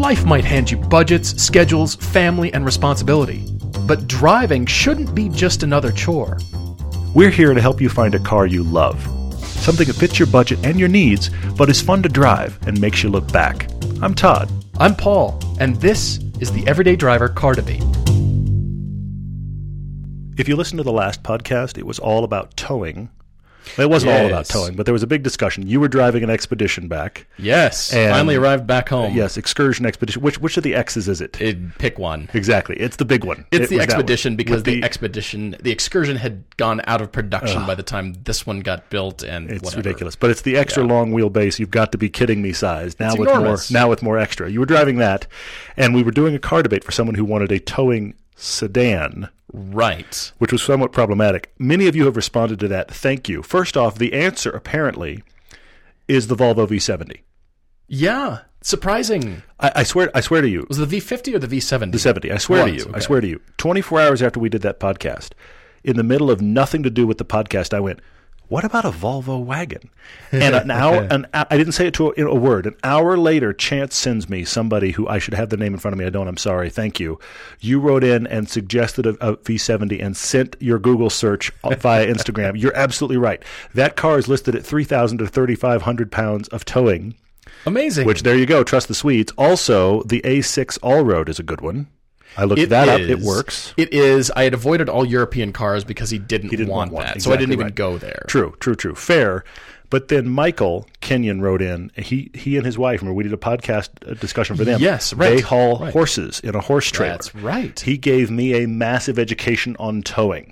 Life might hand you budgets, schedules, family, and responsibility. But driving shouldn't be just another chore. We're here to help you find a car you love. Something that fits your budget and your needs, but is fun to drive and makes you look back. I'm Todd. I'm Paul, and this is the Everyday Driver Car Debate. If you listened to the last podcast, it was all about towing. It wasn't all about towing, but there was a big discussion. You were driving an Expedition back. Yes, finally arrived back home. Yes, Excursion Expedition. Which of the X's is it? Pick one. Exactly. It's the big one. It's the Expedition because the Excursion had gone out of production by the time this one got built, and it's whatever. ridiculous. But it's the extra long wheelbase. You've got to be kidding me size. Now with more extra. You were driving that, and we were doing a car debate for someone who wanted a towing sedan. Right. Which was somewhat problematic. Many of you have responded to that. Thank you. First off, the answer apparently is the Volvo V70. Yeah. Surprising. I swear to you. Was it the V50 or the V70? The 70. I swear to you. Okay. I swear to you. 24 hours after we did that podcast, in the middle of nothing to do with the podcast, I went, what about a Volvo wagon? And I didn't say it in a word. An hour later, Chance sends me somebody who I should have the name in front of me. I don't. I'm sorry. Thank you. You wrote in and suggested a V70 and sent your Google search via Instagram. You're absolutely right. That car is listed at 3,000 to 3,500 pounds of towing. Amazing. Which, there you go. Trust the Swedes. Also, the A6 Allroad is a good one. I looked that up. It works. It is. I had avoided all European cars because he didn't want that. Exactly, so I didn't even go there. True. Fair. But then Michael Kenyon wrote in. He and his wife, remember, we did a podcast discussion for them. Yes, right. They haul horses in a horse trailer. That's right. He gave me a massive education on towing.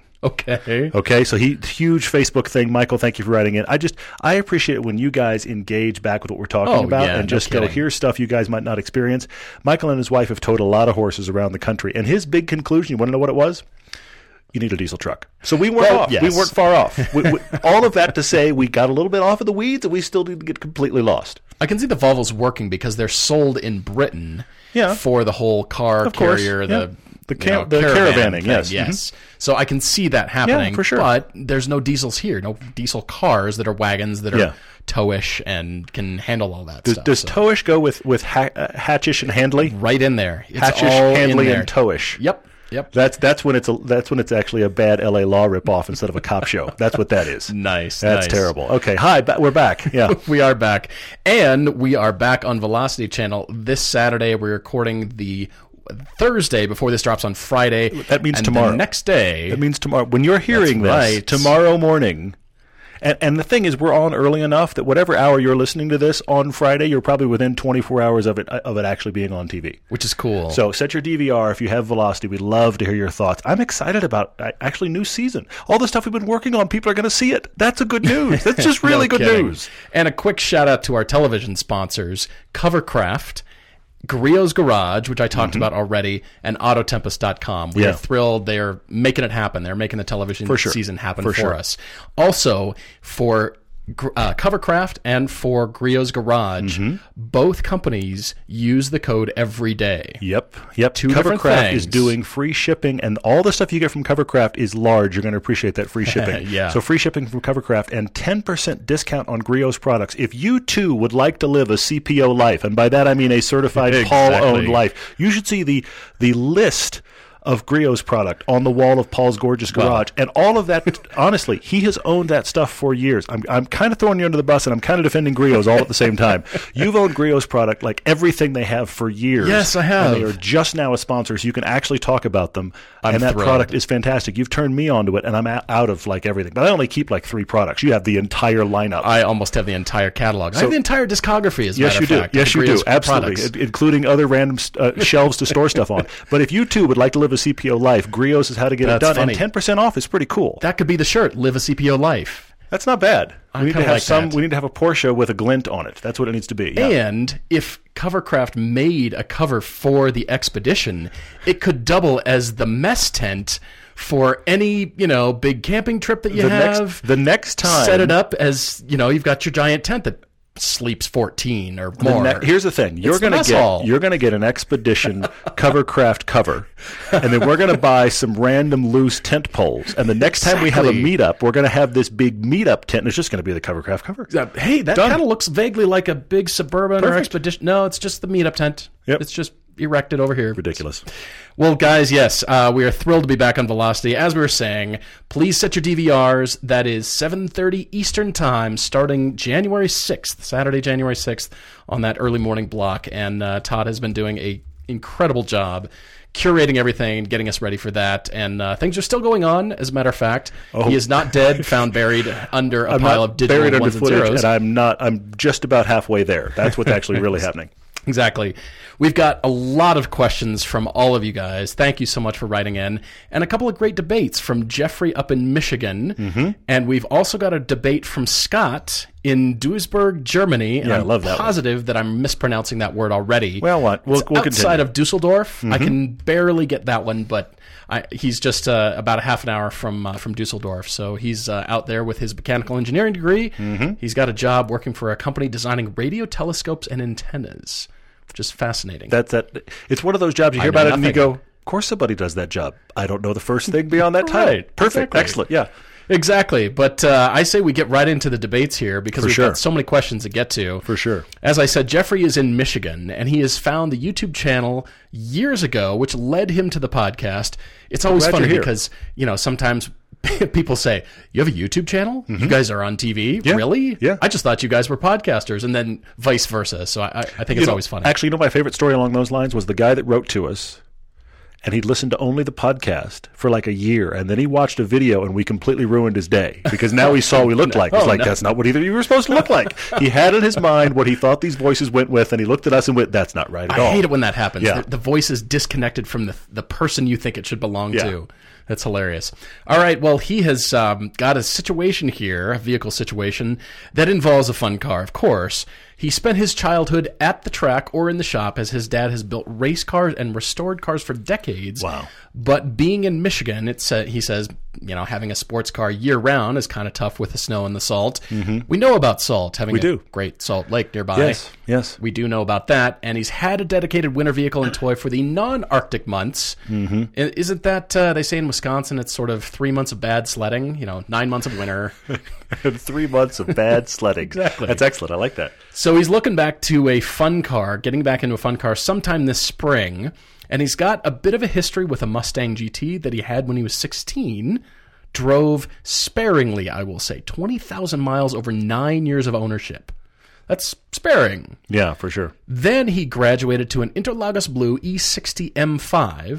Okay. So huge Facebook thing. Michael, thank you for writing in. I appreciate it when you guys engage back with what we're talking about and just go, here's stuff you guys might not experience. Michael and his wife have towed a lot of horses around the country, and his big conclusion, you want to know what it was? You need a diesel truck. So we weren't off. Yes. We weren't far off. All of that to say, we got a little bit off of the weeds, and we still didn't get completely lost. I can see the Volvos working because they're sold in Britain for the whole car carrier, the caravanning, yes. Yes. So I can see that happening. Yeah, for sure. But there's no diesels here. No diesel cars that are wagons that are towish and can handle all that stuff. Does towish go with hatchish and handly? Right in there. It's hatchish, handly, and towish. Yep. That's when it's actually a bad LA Law ripoff instead of a cop show. That's what that is. Nice. That's terrible. Okay, hi, we're back. Yeah, we are back, and we are back on Velocity Channel this Saturday. We're recording the Thursday before this drops on Friday. That means tomorrow. The next day. That means tomorrow. When you're hearing this, tomorrow morning. And the thing is, we're on early enough that whatever hour you're listening to this on Friday, you're probably within 24 hours of it actually being on TV. Which is cool. So set your DVR if you have Velocity. We'd love to hear your thoughts. I'm excited about actually new season. All the stuff we've been working on, people are going to see it. That's a good news. That's just really good news. And a quick shout out to our television sponsors, Covercraft, Griot's Garage, which I talked about already, and Autotempest.com. We are thrilled. They're making it happen. They're making the television season happen for us. Also, for Covercraft and for Griot's Garage, both companies use the code EVERYDAY. Yep. Covercraft is doing free shipping, and all the stuff you get from Covercraft is large. You're going to appreciate that free shipping. So free shipping from Covercraft and 10% discount on Griot's products. If you too would like to live a CPO life, and by that I mean a certified Paul-owned life, you should see the list of Griot's product on the wall of Paul's gorgeous garage. And all of that, honestly, he has owned that stuff for years. I'm kind of throwing you under the bus, and I'm kind of defending Griot's all at the same time. You've owned Griot's product, like everything they have, for years. Yes, I have. And they are just now a sponsor, so you can actually talk about them. And that product is fantastic. You've turned me onto it, and I'm out of like everything. But I only keep like 3 products. You have the entire lineup. I almost have the entire catalog. I have the entire discography, as a matter of fact. Yes, you do. Absolutely. Including other random shelves to store stuff on. But if you too would like to live a CPO life, Griot's is how to get it done. Funny. And 10% off is pretty cool. That could be the shirt, Live a CPO Life. That's not bad. We need to have that. We need to have a Porsche with a glint on it. That's what it needs to be. Yeah. And if Covercraft made a cover for the Expedition, it could double as the mess tent for any, big camping trip that you have. The next time, set it up as, you've got your giant tent that sleeps 14 or more. Here's the thing. You're going to get an Expedition Covercraft cover, and then we're going to buy some random loose tent poles. And the next time we have a meetup, we're going to have this big meetup tent, and it's just going to be the Covercraft cover. Hey, that kind of looks vaguely like a big Suburban or Expedition. No, it's just the meetup tent. Yep. It's just erected over here. Ridiculous. Well, guys, yes, we are thrilled to be back on Velocity. As we were saying, please set your DVRs. That is 7:30 Eastern Time, starting January 6th, Saturday, January 6th, on that early morning block. And Todd has been doing an incredible job curating everything, getting us ready for that. And things are still going on, as a matter of fact. He is not dead, found buried under a pile of digital ones and zeros. And I'm just about halfway there. That's what's actually really happening. Exactly. We've got a lot of questions from all of you guys. Thank you so much for writing in. And a couple of great debates from Jeffrey up in Michigan. Mm-hmm. And we've also got a debate from Scott in Duisburg, Germany. And I love that positive that I'm mispronouncing that word already. Well, what? We'll outside continue. Of Dusseldorf. Mm-hmm. I can barely get that one, but he's just about a half an hour from Dusseldorf. So he's out there with his mechanical engineering degree. Mm-hmm. He's got a job working for a company designing radio telescopes and antennas. Just fascinating. It's one of those jobs you hear about it and you go, of course somebody does that job. I don't know the first thing beyond that title. Right. Perfect. Exactly. Excellent. Yeah. Exactly. But I say we get right into the debates here because we've got so many questions to get to. For sure. As I said, Jeffrey is in Michigan, and he has found the YouTube channel years ago, which led him to the podcast. It's always funny because, sometimes people say, you have a YouTube channel? Mm-hmm. You guys are on TV? Yeah. Really? Yeah. I just thought you guys were podcasters, and then vice versa. So I think it's always funny. Actually, my favorite story along those lines was the guy that wrote to us, and he'd listened to only the podcast for like a year, and then he watched a video, and we completely ruined his day because now he saw what we looked like. It's that's not what either of you were supposed to look like. He had in his mind what he thought these voices went with, and he looked at us and went, that's not right at all. I hate it when that happens. Yeah. The voice is disconnected from the person you think it should belong to. That's hilarious. All right, well, he has got a situation here, a vehicle situation, that involves a fun car, of course. He spent his childhood at the track or in the shop as his dad has built race cars and restored cars for decades. Wow. But being in Michigan, he says, having a sports car year-round is kind of tough with the snow and the salt. Mm-hmm. We know about salt, having a great Salt Lake nearby. Yes. We do know about that. And he's had a dedicated winter vehicle and toy for the non-Arctic months. Mm-hmm. Isn't that, they say in Wisconsin, it's sort of 3 months of bad sledding, 9 months of winter. 3 months of bad sledding. Exactly. That's excellent. I like that. So he's looking back to getting back into a fun car sometime this spring. And he's got a bit of a history with a Mustang GT that he had when he was 16. Drove sparingly, I will say, 20,000 miles over 9 years of ownership. That's sparing. Yeah, for sure. Then he graduated to an Interlagos Blue E60 M5,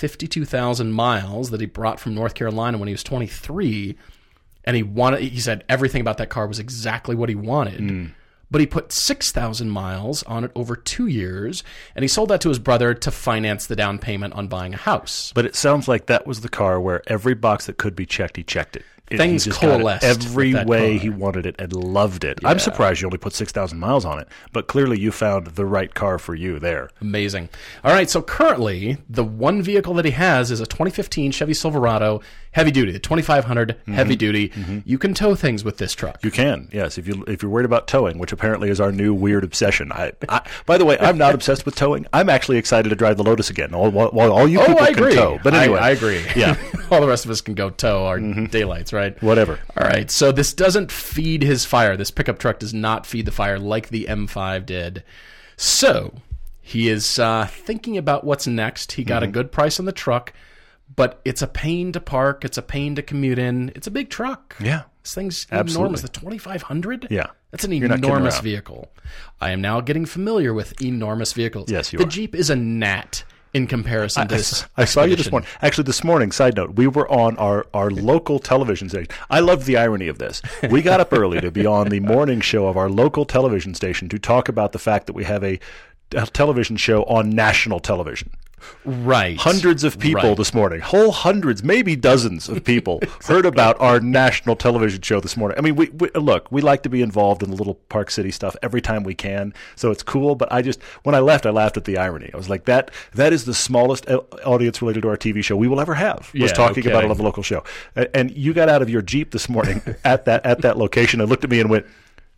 52,000 miles that he brought from North Carolina when he was 23. And he said everything about that car was exactly what he wanted. But he put 6,000 miles on it over 2 years, and he sold that to his brother to finance the down payment on buying a house. But it sounds like that was the car where every box that could be checked, he checked it. Things coalesced every way he wanted it and loved it. Yeah. I'm surprised you only put 6,000 miles on it, but clearly you found the right car for you there. Amazing. All right, so currently the one vehicle that he has is a 2015 Chevy Silverado heavy duty, the 2500 heavy duty. Mm-hmm. You can tow things with this truck. You can, yes. If you're worried about towing, which apparently is our new weird obsession. By the way, I'm not obsessed with towing. I'm actually excited to drive the Lotus again. While all you people can tow. But anyway, I agree. Yeah, all the rest of us can go tow our daylights, right? Whatever. All right. So this doesn't feed his fire. This pickup truck does not feed the fire like the M5 did. So he is thinking about what's next. He got a good price on the truck. But it's a pain to park. It's a pain to commute in. It's a big truck. Yeah. This thing's enormous. The 2500? Yeah. That's an enormous vehicle. I am now getting familiar with enormous vehicles. Yes, you are. The Jeep is a gnat in comparison to this. I saw you this morning. Actually, this morning, side note, we were on our local television station. I love the irony of this. We got up early to be on the morning show of our local television station to talk about the fact that we have a television show on national television. Right. Hundreds of people this morning, whole hundreds, maybe dozens of people heard about our national television show this morning. I mean, we like to be involved in the little Park City stuff every time we can, so it's cool. But when I left, I laughed at the irony. I was like, that is the smallest audience related to our TV show we will ever have, was talking about a local show. And you got out of your Jeep this morning at that location and looked at me and went,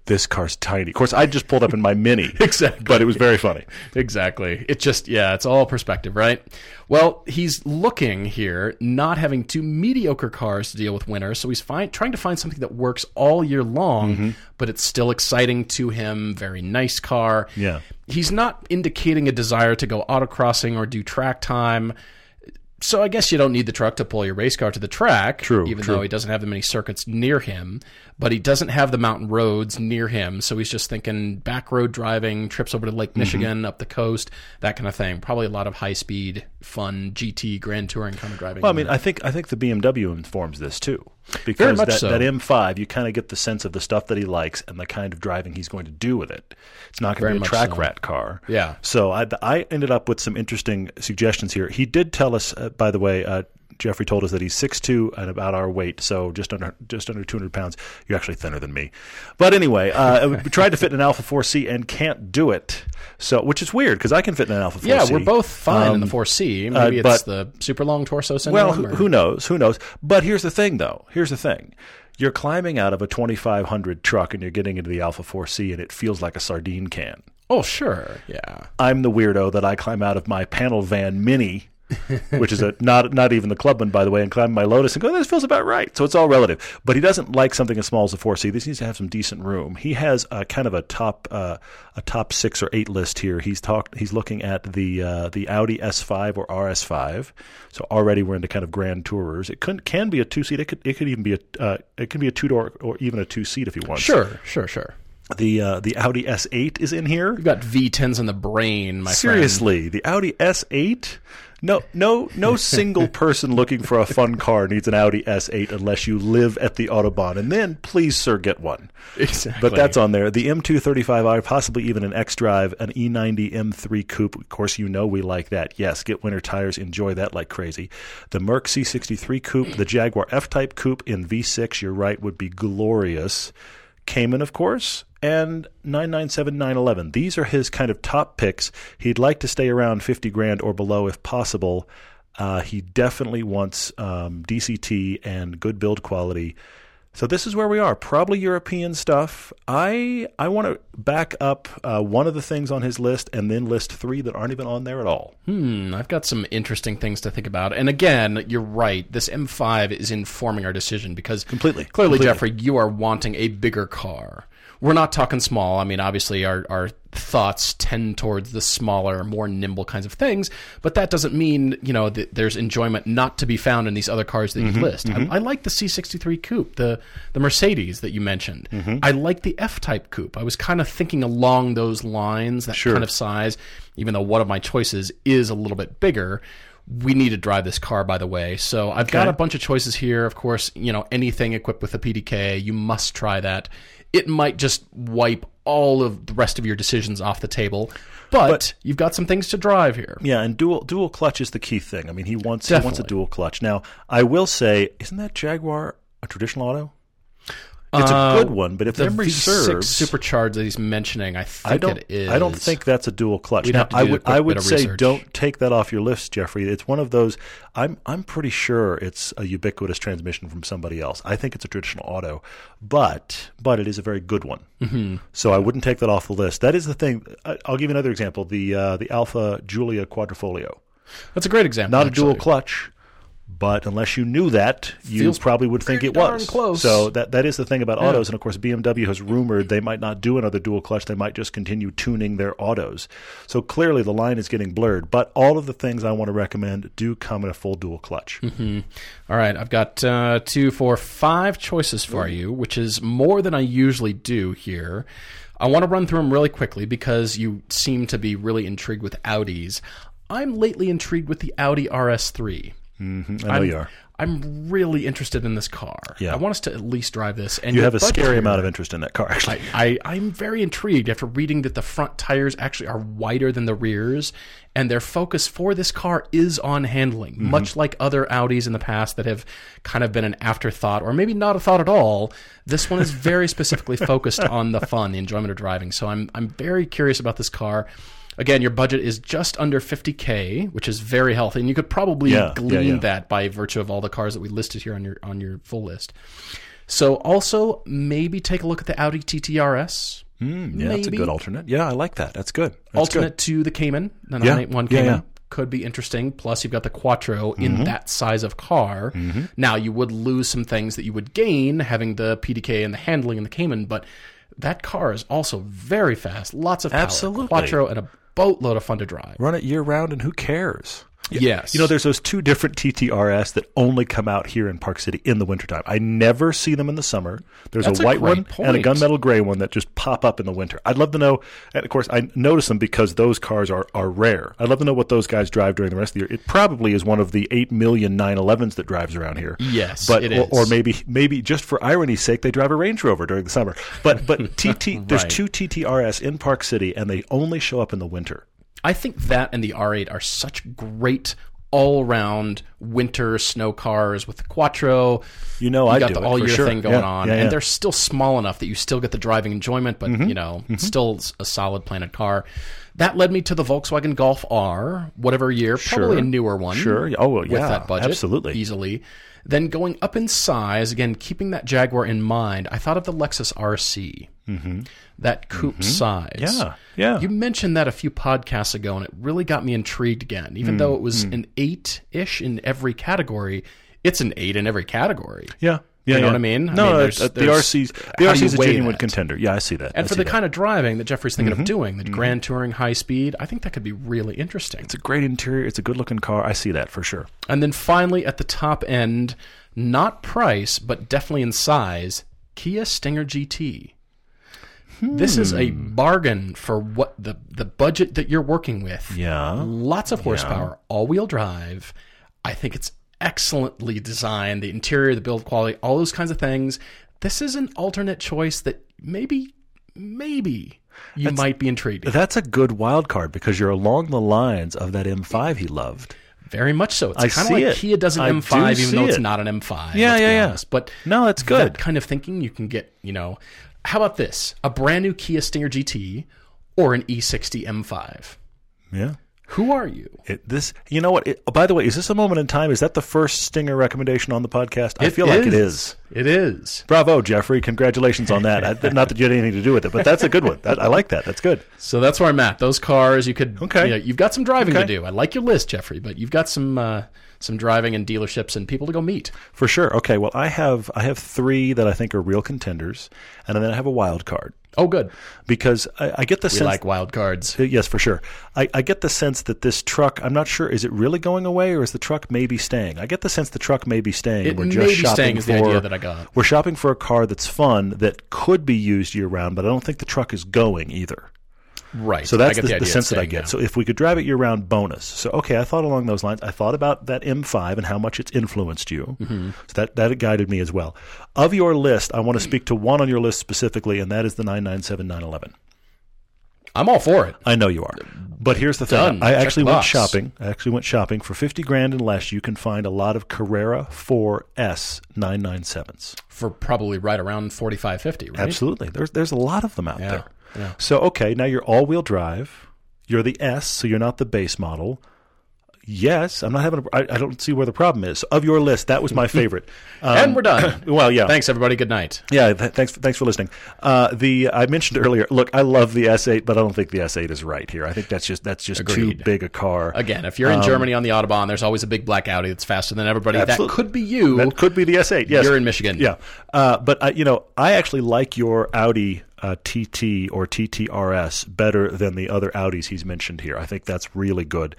this car's tiny. Of course, I just pulled up in my Mini. Exactly. But it was very funny. Exactly. It just, it's all perspective, right? Well, he's looking here, not having two mediocre cars to deal with winter, so he's trying to find something that works all year long, but it's still exciting to him. Very nice car. Yeah. He's not indicating a desire to go autocrossing or do track time. So I guess you don't need the truck to pull your race car to the track, even though he doesn't have that many circuits near him. But he doesn't have the mountain roads near him, so he's just thinking back road driving, trips over to Lake Michigan, up the coast, that kind of thing. Probably a lot of high-speed, fun, GT, Grand Touring kind of driving. Well, I mean, I think the BMW informs this too. Because that M5, you kind of get the sense of the stuff that he likes and the kind of driving he's going to do with it. It's not going to be a track rat car. Yeah. So I ended up with some interesting suggestions here. He did tell us, by the way, Jeffrey told us that he's 6'2" and about our weight, so just under 200 pounds. You're actually thinner than me. But anyway, we tried to fit in an Alpha 4C and can't do it. So, which is weird because I can fit in an Alpha 4C. Yeah, we're both fine in the 4C. Maybe it's the super long torso syndrome. Well, who knows? Who knows? But here's the thing, though. Here's the thing. You're climbing out of a 2500 truck and you're getting into the Alpha 4C and it feels like a sardine can. Oh, sure. Yeah. I'm the weirdo that I climb out of my panel van Mini, which is not even the Clubman, by the way, and climb my Lotus and go, this feels about right. So it's all relative. But he doesn't like something as small as a 4C. This needs to have some decent room. He has kind of a top 6 or 8 list here. He's looking at the Audi S5 or RS5. So already we're into kind of grand tourers. It can be a 2-seat. It could even be it can be a 2-door or even a 2-seat if you want. Sure. The Audi S8 is in here. You've got V10s in the brain, my Seriously, the Audi S8. No single person looking for a fun car needs an Audi S8 unless you live at the Autobahn. And then, please, sir, get one. Exactly. But that's on there. The M235i, possibly even an X-Drive, an E90 M3 Coupe. Of course, we like that. Yes, get winter tires. Enjoy that like crazy. The Merc C63 Coupe, the Jaguar F-Type Coupe in V6, you're right, would be glorious. Cayman, of course, and 997 911. These are his kind of top picks. He'd like to stay around 50 grand or below if possible. He definitely wants DCT and good build quality. So this is where we are. Probably European stuff. I want to back up one of the things on his list and then list 3 that aren't even on there at all. I've got some interesting things to think about. And again, you're right. This M5 is informing our decision because clearly, Jeffrey, you are wanting a bigger car. We're not talking small. I mean, obviously, our thoughts tend towards the smaller, more nimble kinds of things, but that doesn't mean, that there's enjoyment not to be found in these other cars that you list. I like the C63 Coupe, the Mercedes that you mentioned. I like the F-Type Coupe. I was kind of thinking along those lines, that kind of size, even though one of my choices is a little bit bigger. We need to drive this car, by the way. So I've got a bunch of choices here. Of course, anything equipped with a PDK, you must try that. It might just wipe all of the rest of your decisions off the table, but you've got some things to drive here. Yeah, and dual clutch is the key thing. I mean, he wants a dual clutch. Now, I will say, isn't that Jaguar a traditional auto? It's a good one, but if memory serves, supercharged that he's mentioning, I think it is. I don't think that's a dual clutch. Now, I would say don't take that off your list, Jeffrey. It's one of those. I'm pretty sure it's a ubiquitous transmission from somebody else. I think it's a traditional auto, but it is a very good one. So I wouldn't take that off the list. That is the thing. I'll give you another example. The Alfa Giulia Quadrifoglio. That's a great example. Not a dual clutch. But unless you knew that, you probably would think it was. Close. So that is the thing about autos. And, of course, BMW has rumored they might not do another dual clutch. They might just continue tuning their autos. So clearly the line is getting blurred. But all of the things I want to recommend do come in a full dual clutch. All right. I've got 2, 4, 5 choices for you, which is more than I usually do here. I want to run through them really quickly because you seem to be really intrigued with Audis. I'm lately intrigued with the Audi RS3. I know you are. I'm really interested in this car. Yeah. I want us to at least drive this. And you have a scary amount of interest in that car, actually. I'm very intrigued after reading that the front tires actually are wider than the rears, and their focus for this car is on handling, much like other Audis in the past that have kind of been an afterthought, or maybe not a thought at all. This one is very specifically focused on the fun, the enjoyment of driving. So I'm very curious about this car. Again, your budget is just under $50K, which is very healthy, and you could probably glean that by virtue of all the cars that we listed here on your full list. So also maybe take a look at the Audi TT RS. Yeah, that's a good alternate. Yeah, I like that. That's good. That's alternate to the Cayman, the 981 Cayman. Could be interesting. Plus, you've got the Quattro in that size of car. Now, you would lose some things that you would gain having the PDK and the handling in the Cayman, but that car is also very fast. Lots of power. Absolutely. Quattro and a boatload of fun to drive. Run it year-round, and who cares? Yes. You know, there's those two different TTRS that only come out here in Park City in the wintertime. I never see them in the summer. There's a white one and a gunmetal gray one that just pop up in the winter. I'd love to know, and of course, I notice them because those cars are rare. I'd love to know what those guys drive during the rest of the year. It probably is one of the 8 million 911s that drives around here. Yes, but, it is. Or maybe just for irony's sake, they drive a Range Rover during the summer. But TT, there's two TTRS in Park City, and they only show up in the winter. I think that and the R8 are such great all-around winter snow cars with the Quattro. You got the all-year thing going on. Yeah. And they're still small enough that you still get the driving enjoyment, but, still a solid planted car. That led me to the Volkswagen Golf R, whatever year, probably a newer one. Sure. Oh, well, yeah. With that budget. Absolutely. Easily. Then going up in size, again, keeping that Jaguar in mind, I thought of the Lexus RC. That coupe size. Yeah. You mentioned that a few podcasts ago, and it really got me intrigued again. Even though it was an 8-ish in every category, it's an 8 in every category. Yeah. You know what I mean? No, the RC's a genuine contender. Yeah, I see that. And for the kind of driving that Jeffrey's thinking of doing, the Grand Touring high speed, I think that could be really interesting. It's a great interior. It's a good-looking car. I see that for sure. And then finally, at the top end, not price, but definitely in size, Kia Stinger GT. This is a bargain for what the budget that you're working with. Yeah. Lots of horsepower, all-wheel drive. I think it's excellently designed, the interior, the build quality, all those kinds of things. This is an alternate choice that maybe you might be intrigued in. That's a good wild card because you're along the lines of that M5 he loved. Very much so. It's kind of like Kia does an M5, even though it's not an M5. Yeah. But no, that's good. That kind of thinking you can get, How about this? A brand new Kia Stinger GT or an E60 M5? Yeah. Who are you? You know what? By the way, is this a moment in time? Is that the first Stinger recommendation on the podcast? I feel like it is. It is. Bravo, Jeffrey. Congratulations on that. Not that you had anything to do with it, but that's a good one. I like that. That's good. So that's where I'm at. Those cars, you could. Okay. You've got some driving to do. I like your list, Jeffrey, but you've got some driving and dealerships and people to go meet. For sure. Okay. Well, I have 3 that I think are real contenders, and then I have a wild card. Oh, good. Because I get the sense... We like wild cards. Yes, for sure. I get the sense that this truck, I'm not sure, is it really going away or is the truck maybe staying? I get the sense the truck may be staying. It may be staying is the idea that I got. We're shopping for a car that's fun, that could be used year-round, but I don't think the truck is going either. Right. So that's the sense that I get. So if we could drive it year-round, bonus. So, okay, I thought along those lines. I thought about that M5 and how much it's influenced you. So that guided me as well. Of your list, I want to speak to one on your list specifically, and that is the 997 911. I'm all for it. I know you are. But here's the thing. I actually went shopping. For $50,000 and less, you can find a lot of Carrera 4S 997s. For probably right around $45,000, right? Absolutely. There's a lot of them out there. Yeah. So, okay, now you're all-wheel drive. You're the S, so you're not the base model. Yes, I'm not having. I don't see where the problem is. Of your list, that was my favorite. And we're done. Well, yeah. Thanks, everybody. Good night. Yeah, thanks for listening. I mentioned earlier. Look, I love the S8, but I don't think the S8 is right here. I think that's just too big a car. Again, if you're in Germany on the Autobahn, there's always a big black Audi that's faster than everybody. Absolutely. That could be you. That could be the S8. Yes, you're in Michigan. Yeah, but I actually like your Audi TT or TTRS better than the other Audis he's mentioned here. I think that's really good.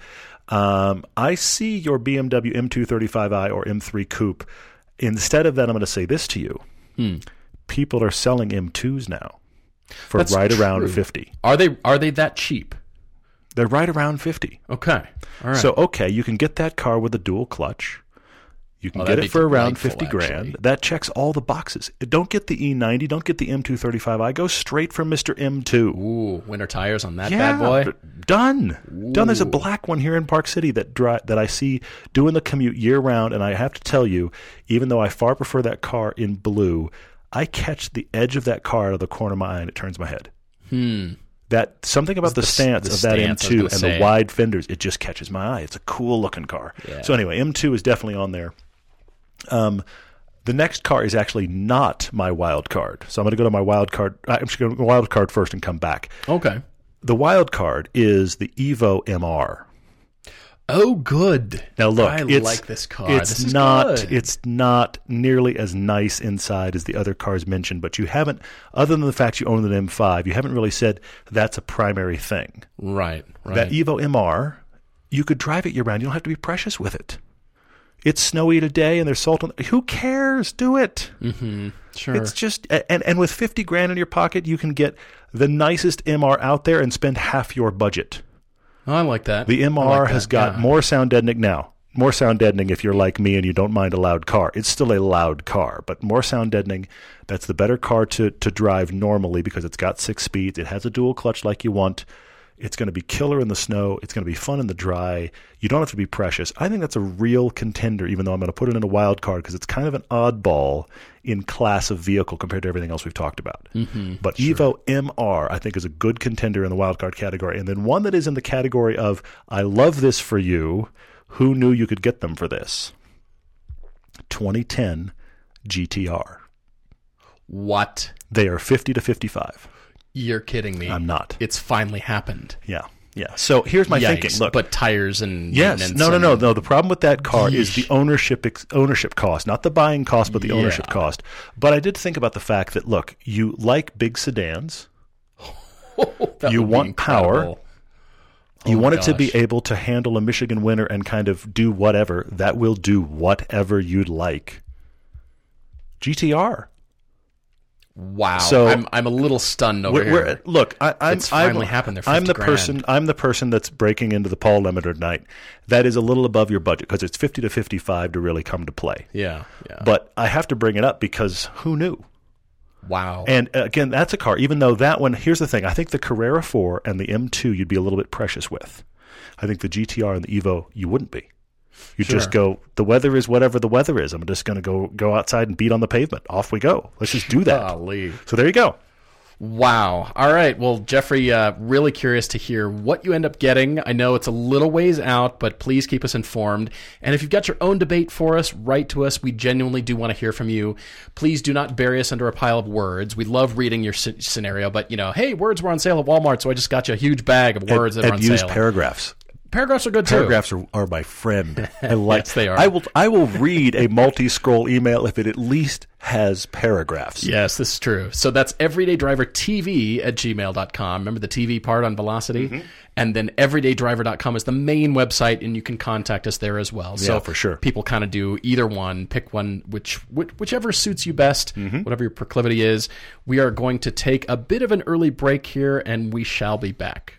I see your BMW M235i or M3 Coupe. Instead of that, I'm going to say this to you. People are selling M2s now for around 50. Are they that cheap? They're right around 50. Okay. All right. So, you can get that car with a dual clutch. You can get it for around $50,000. Actually. That checks all the boxes. Don't get the E90. Don't get the M235i. Go straight for Mr. M2. Ooh, winter tires on that bad boy. Done. Ooh. Done. There's a black one here in Park City that I see doing the commute year round, and I have to tell you, even though I far prefer that car in blue, I catch the edge of that car out of the corner of my eye, and it turns my head. That something about the stance of that M2 and the wide fenders, it just catches my eye. It's a cool looking car. Yeah. So anyway, M2 is definitely on there. The next car is actually not my wild card. So I'm going to go to my wild card. I'm just going to go wild card first and come back. Okay. The wild card is the Evo MR. Oh, good. Now look, I like this car. This is good. It's not nearly as nice inside as the other cars mentioned, but you haven't, other than the fact you own an M5, you haven't really said that's a primary thing. Right. That Evo MR, you could drive it year-round. You don't have to be precious with it. It's snowy today and there's salt on it. Who cares? Do it. Mm-hmm. Sure. It's just, and with $50,000 in your pocket, you can get the nicest MR out there and spend half your budget. Oh, I like that. The MR has got more sound deadening now. More sound deadening if you're like me and you don't mind a loud car. It's still a loud car, but more sound deadening. That's the better car to drive normally because it's got 6 speeds. It has a dual clutch like you want. It's going to be killer in the snow. It's going to be fun in the dry. You don't have to be precious. I think that's a real contender, even though I'm going to put it in a wild card because it's kind of an oddball in class of vehicle compared to everything else we've talked about. Mm-hmm, but sure. Evo MR, I think, is a good contender in the wild card category. And then one that is in the category of, I love this for you. Who knew you could get them for this? 2010 GTR. What? They are 50 to 55. You're kidding me. I'm not. It's finally happened. Yeah. So here's my thinking. Look, but tires and yes, no. The problem with that car is the ownership cost, not the buying cost, but the ownership cost. But I did think about the fact that look, you like big sedans, you want power, you want it to be able to handle a Michigan winter and kind of do whatever. That will do whatever you'd like. GTR. Wow! So I'm a little stunned over here. Look, it's finally happened. I'm the person that's breaking into the Paul Limiter tonight. That is a little above your budget because it's 50 to 55 to really come to play. Yeah. But I have to bring it up because who knew? Wow! And again, that's a car. Even though that one, here's the thing: I think the Carrera 4 and the M2 you'd be a little bit precious with. I think the GTR and the Evo you wouldn't be. You just go, the weather is whatever the weather is. I'm just going to go outside and beat on the pavement. Off we go. Let's just do that. Golly. So there you go. Wow. All right. Well, Jeffrey, really curious to hear what you end up getting. I know it's a little ways out, but please keep us informed. And if you've got your own debate for us, write to us. We genuinely do want to hear from you. Please do not bury us under a pile of words. We love reading your scenario, but, hey, words were on sale at Walmart, so I just got you a huge bag of words that are on sale. And use paragraphs. Paragraphs are good too. Paragraphs are my friend. I like. Yes, they are. I will read a multi-scroll email if it at least has paragraphs. Yes, this is true. So that's everydaydrivertv@gmail.com. Remember the TV part on Velocity? Mm-hmm. And then everydaydriver.com is the main website, and you can contact us there as well. So for sure. People kind of do either one. Pick one, whichever suits you best, whatever your proclivity is. We are going to take a bit of an early break here, and we shall be back.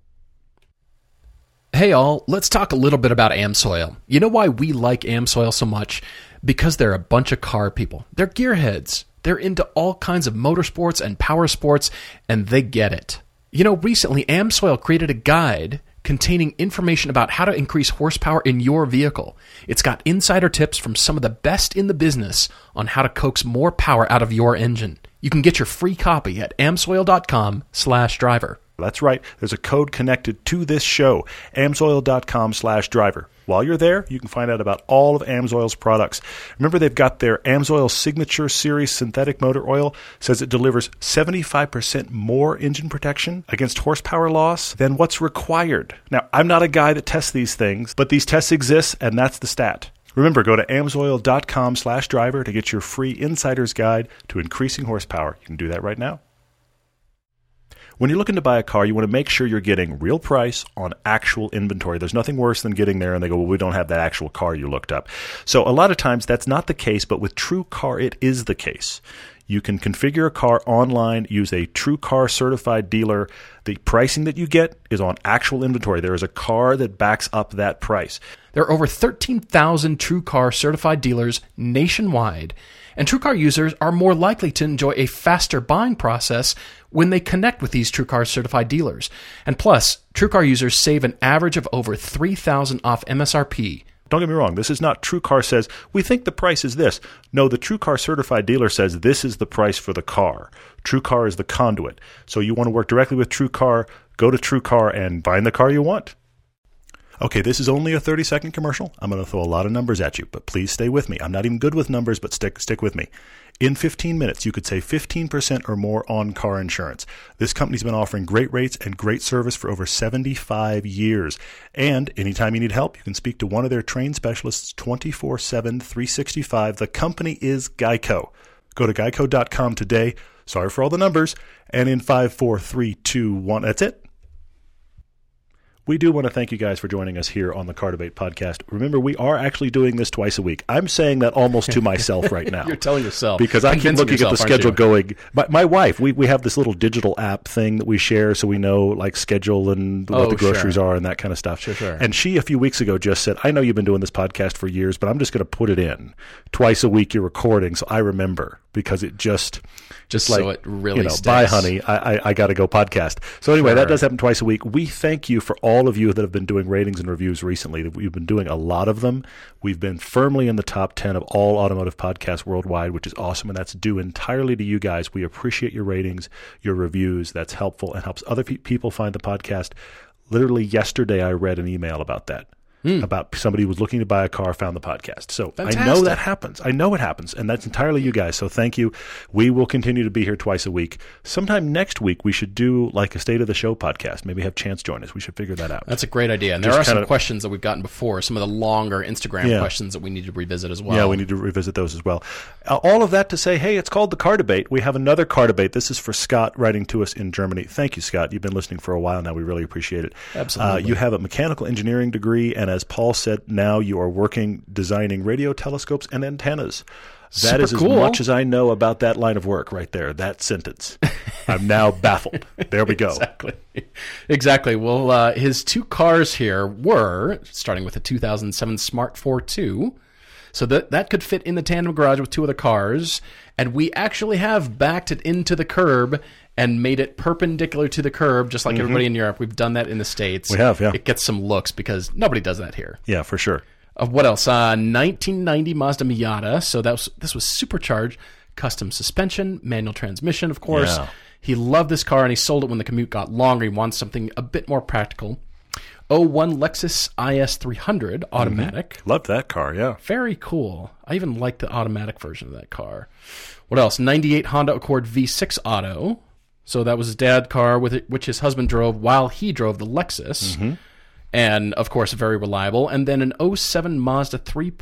Hey all, let's talk a little bit about AmSoil. You know why we like AmSoil so much? Because they're a bunch of car people. They're gearheads. They're into all kinds of motorsports and power sports, and they get it. Recently AmSoil created a guide containing information about how to increase horsepower in your vehicle. It's got insider tips from some of the best in the business on how to coax more power out of your engine. You can get your free copy at amsoil.com/driver. That's right. There's a code connected to this show, amsoil.com/driver. While you're there, you can find out about all of AmSoil's products. Remember, they've got their AmSoil Signature Series synthetic motor oil. Says it delivers 75% more engine protection against horsepower loss than what's required. Now, I'm not a guy that tests these things, but these tests exist, and that's the stat. Remember, go to amsoil.com/driver to get your free insider's guide to increasing horsepower. You can do that right now. When you're looking to buy a car, you want to make sure you're getting real price on actual inventory. There's nothing worse than getting there and they go, well, we don't have that actual car you looked up. So a lot of times that's not the case, but with TrueCar, it is the case. You can configure a car online, use a TrueCar certified dealer. The pricing that you get is on actual inventory. There is a car that backs up that price. There are over 13,000 TrueCar certified dealers nationwide, and TrueCar users are more likely to enjoy a faster buying process when they connect with these TrueCar certified dealers. And plus, TrueCar users save an average of over $3,000 off MSRP. Don't get me wrong. This is not TrueCar says, we think the price is this. No, the TrueCar certified dealer says this is the price for the car. TrueCar is the conduit. So you want to work directly with TrueCar, go to TrueCar and find the car you want. Okay, this is only a 30-second commercial. I'm going to throw a lot of numbers at you, but please stay with me. I'm not even good with numbers, but stick with me. In 15 minutes, you could save 15% or more on car insurance. This company's been offering great rates and great service for over 75 years. And anytime you need help, you can speak to one of their trained specialists 24/7, 365. The company is Geico. Go to geico.com today. Sorry for all the numbers. And in 5, 4, 3, 2, 1, that's it. We do want to thank you guys for joining us here on the Car Debate Podcast. Remember, we are actually doing this twice a week. I'm saying that almost to myself right now. You're telling yourself. Because I keep looking at the schedule going. My wife, we have this little digital app thing that we share so we know like schedule and what the groceries are and that kind of stuff. Sure. And she, a few weeks ago, just said, I know you've been doing this podcast for years, but I'm just going to put it in. Twice a week you're recording, so I remember because it just like, so it really sticks. Bye, honey. I got to go podcast. So anyway, that does happen twice a week. We thank you for all of you that have been doing ratings and reviews recently. We've been doing a lot of them. We've been firmly in the top 10 of all automotive podcasts worldwide, which is awesome, and that's due entirely to you guys. We appreciate your ratings, your reviews. That's helpful and helps other people find the podcast. Literally yesterday, I read an email about that. About somebody who was looking to buy a car, found the podcast. So fantastic. I know that happens. I know it happens, and that's entirely you guys. So thank you. We will continue to be here twice a week. Sometime next week, we should do like a State of the Show podcast. Maybe have Chance join us. We should figure that out. That's a great idea. And there are some questions that we've gotten before, some of the longer Instagram questions that we need to revisit as well. Yeah, we need to revisit those as well. All of that to say, hey, it's called the Car Debate. We have another Car Debate. This is for Scott writing to us in Germany. Thank you, Scott. You've been listening for a while now. We really appreciate it. Absolutely. You have a mechanical engineering degree, and as Paul said, now you are working designing radio telescopes and antennas. That is as much as I know about that line of work right there, that sentence. I'm now baffled. There we go. Exactly. Well, his two cars here were, starting with a 2007 Smart 4.2, so that could fit in the tandem garage with two other cars, and we actually have backed it into the curb and made it perpendicular to the curb, just like everybody in Europe. We've done that in the States. We have, yeah. It gets some looks because nobody does that here. Yeah, for sure. What else? 1990 Mazda Miata. So this was supercharged, custom suspension, manual transmission, of course. Yeah. He loved this car, and he sold it when the commute got longer. He wants something a bit more practical. 01 Lexus IS 300 automatic. Loved that car, yeah. Very cool. I even like the automatic version of that car. What else? 98 Honda Accord V6 Auto. So that was his dad's car, which his husband drove while he drove the Lexus. And, of course, very reliable. And then an 07 Mazda 3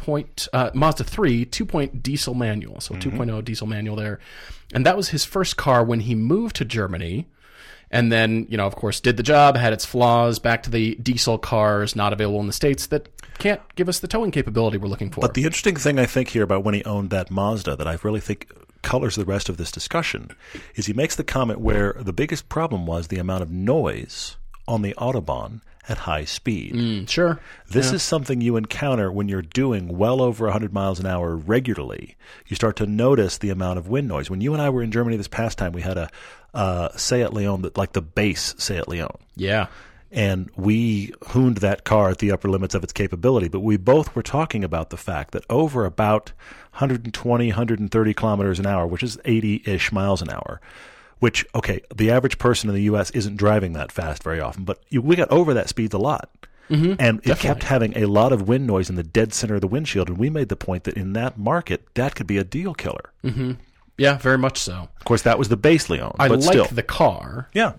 2-point diesel manual. So 2.0 diesel manual there. And that was his first car when he moved to Germany. And then, of course, did the job, had its flaws, back to the diesel cars not available in the States that can't give us the towing capability we're looking for. But the interesting thing I think here about when he owned that Mazda that I really think colors the rest of this discussion is he makes the comment where the biggest problem was the amount of noise on the Autobahn at high speed. Sure. This is something you encounter when you're doing well over 100 miles an hour regularly. You start to notice the amount of wind noise. When you and I were in Germany this past time, we had a Seat Leon, like the base Seat Leon. Yeah. And we hooned that car at the upper limits of its capability. But we both were talking about the fact that over about 120, 130 kilometers an hour, which is 80-ish miles an hour, which, okay, the average person in the U.S. isn't driving that fast very often, but we got over that speed a lot. And it kept having a lot of wind noise in the dead center of the windshield, and we made the point that in that market, that could be a deal killer. Yeah, very much so. Of course, that was the base Leon, I but like still. the car. Yeah.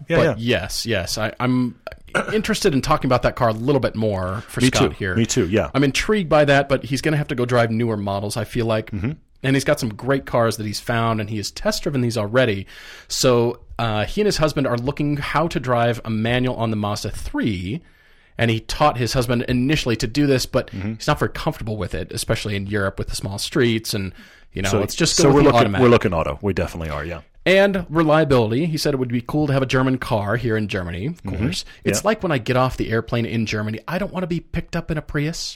Yes. I'm interested in talking about that car a little bit more for Scott here. Me too, yeah. I'm intrigued by that, but he's going to have to go drive newer models, I feel like. And he's got some great cars that he's found, and he has test-driven these already. So he and his husband are looking how to drive a manual on the Mazda 3, and he taught his husband initially to do this, but he's not very comfortable with it, especially in Europe with the small streets, and it's just go with the automatic. We're looking auto. We definitely are, yeah. And reliability. He said it would be cool to have a German car here in Germany, of course. It's like when I get off the airplane in Germany, I don't want to be picked up in a Prius.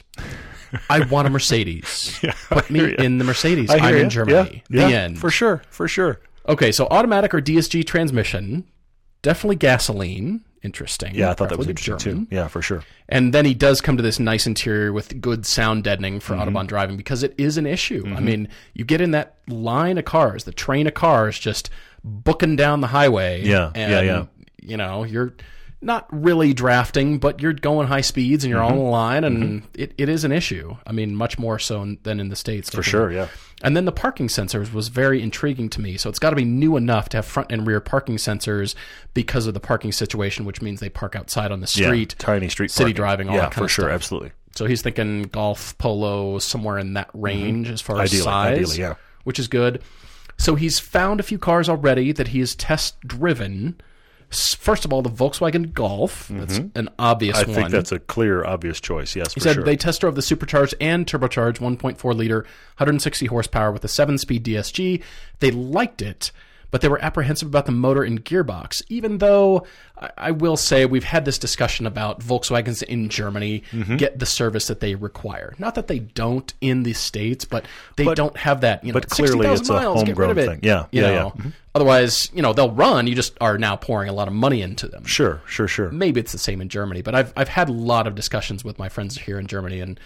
I want a Mercedes. Put me in the Mercedes. I'm in Germany. The end. For sure. Okay, so automatic or DSG transmission, definitely gasoline. Interesting. Yeah, I thought that was interesting too. Yeah, for sure. And then he does come to this nice interior with good sound deadening for Autobahn driving because it is an issue. I mean, you get in that line of cars, the train of cars just booking down the highway. Yeah. You're not really drafting, but you're going high speeds and you're on the line, and it is an issue. I mean, much more so than in the States. For sure, yeah. And then the parking sensors was very intriguing to me. So it's got to be new enough to have front and rear parking sensors because of the parking situation, which means they park outside on the street. Yeah, tiny street city parking. Driving, all that kind of stuff. Yeah, for sure, absolutely. So he's thinking golf, polo, somewhere in that range as far as size, ideally, yeah. which is good. So he's found a few cars already that he has test-driven. First of all, the Volkswagen Golf. That's an obvious one. I think that's a clear, obvious choice, yes, He said they test drove the supercharged and turbocharged 1.4-liter, 160 horsepower with a 7-speed DSG. They liked it, but they were apprehensive about the motor and gearbox, even though I will say we've had this discussion about Volkswagens in Germany get the service that they require. Not that they don't in the States, but they don't have that, but clearly it's a homegrown thing. Yeah, yeah. Otherwise, they'll run. You just are now pouring a lot of money into them. Sure. Maybe it's the same in Germany, but I've had a lot of discussions with my friends here in Germany, and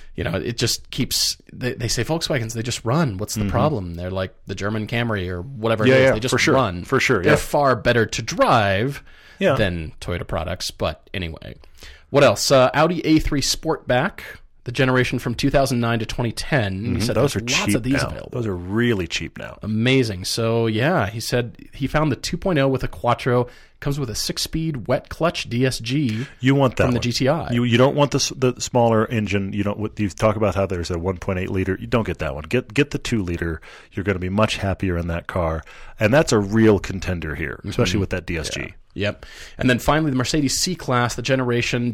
it just keeps. They say Volkswagens, they just run. What's the problem? They're like the German Camry or whatever it is. They just run. For sure. They're far better to drive than Toyota products. But anyway, what else? Audi A3 Sportback. The generation from 2009 to 2010. He said those are cheap lots of these now. available. Those are really cheap now. Amazing. So, yeah, he said he found the 2.0 with a Quattro. Comes with a 6-speed wet clutch DSG. You want that from one. The GTI. You don't want the smaller engine. You talk about how there's a 1.8 liter. You don't get that one. Get the 2 liter. You're going to be much happier in that car, and that's a real contender here, especially with that DSG. Yeah. Yep. And then finally, the Mercedes C-Class, the generation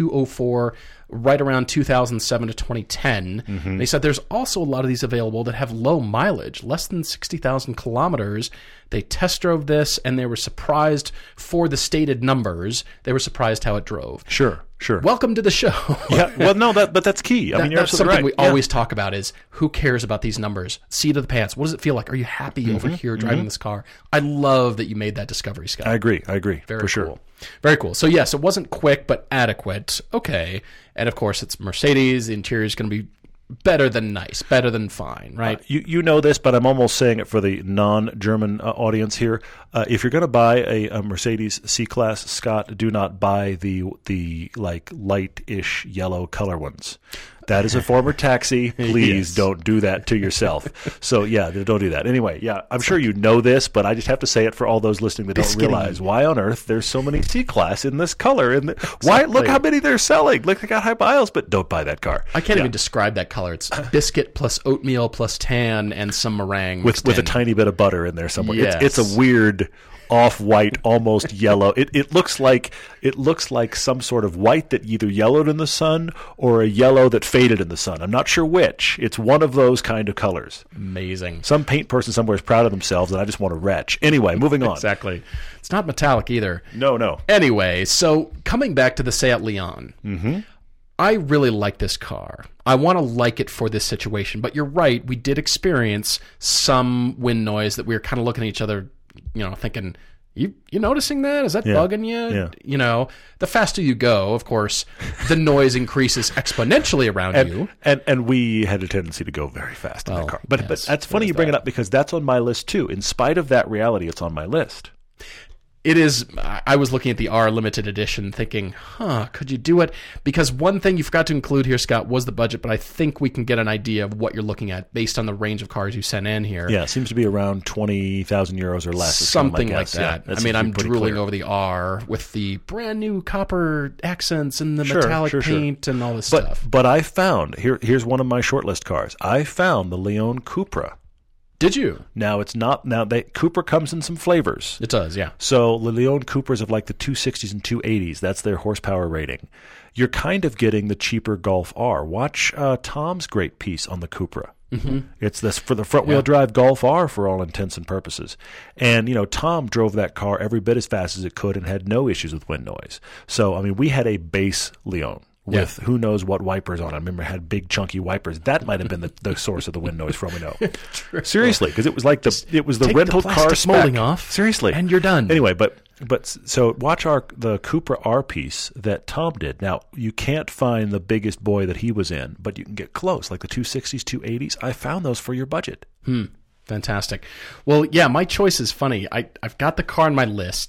W204, right around 2007 to 2010. They said there's also a lot of these available that have low mileage, less than 60,000 kilometers. They test drove this, and they were surprised for the stated numbers. They were surprised how it drove. Sure. Welcome to the show. Yeah. Well, no, but that's key. I mean, you're that's absolutely something right. we always talk about is who cares about these numbers? Seat of the pants. What does it feel like? Are you happy over here driving this car? I love that you made that discovery, Scott. I agree. Very for cool. Sure. Very cool. So yes, it wasn't quick, but adequate. Okay. And of course, it's Mercedes. The interior is going to be better than nice, better than fine, right? You know this, but I'm almost saying it for the non-German audience here. If you're going to buy a Mercedes C-Class, Scott, do not buy the like light-ish yellow color ones. That is a former taxi. Please don't do that to yourself. So, yeah, don't do that. Anyway, yeah, I'm sure you know this, but I just have to say it for all those listening that don't realize why on earth there's so many C-Class in this color. Why? Look how many they're selling. Look, they got high miles, but don't buy that car. I can't even describe that color. It's biscuit plus oatmeal plus tan and some meringue. With a tiny bit of butter in there somewhere. Yes. It's a weird off-white, almost yellow. It looks like some sort of white that either yellowed in the sun or a yellow that faded in the sun. I'm not sure which. It's one of those kind of colors. Amazing. Some paint person somewhere is proud of themselves, and I just want to retch. Anyway, moving on. Exactly. It's not metallic either. No. Anyway, so coming back to the Seat Leon. I really like this car. I want to like it for this situation. But you're right. We did experience some wind noise that we were kind of looking at each other, thinking, you noticing that? Is that bugging you? Yeah. The faster you go, of course, the noise increases exponentially around you. And we had a tendency to go very fast in that car. But that's funny you bring it up because that's on my list too. In spite of that reality, it's on my list. It is. I was looking at the R limited edition thinking, could you do it? Because one thing you forgot to include here, Scott, was the budget, but I think we can get an idea of what you're looking at based on the range of cars you sent in here. Yeah, it seems to be around 20,000 euros or less. Something like that. Yeah, I mean, I'm drooling over the R with the brand new copper accents and the metallic paint and all this stuff. But I found, here's one of my shortlist cars. I found the Leon Cupra. Did you? Now it's not. Cupra comes in some flavors. It does, yeah. So the Leon Cupras of like the 260s and 280s. That's their horsepower rating. You're kind of getting the cheaper Golf R. Watch Tom's great piece on the Cupra. It's this for the front wheel drive Golf R for all intents and purposes. And Tom drove that car every bit as fast as it could and had no issues with wind noise. So I mean, we had a base Leon with who knows what wipers on it. I remember it had big chunky wipers. That might have been the source of the wind noise for all we know. Seriously, because it was like the rental car spec. Molding off. Seriously, and you're done. Anyway, but so watch the Cupra R piece that Tom did. Now you can't find the biggest boy that he was in, but you can get close, like the 260s, 280s. I found those for your budget. Fantastic. Well, yeah, my choice is funny. I've got the car on my list.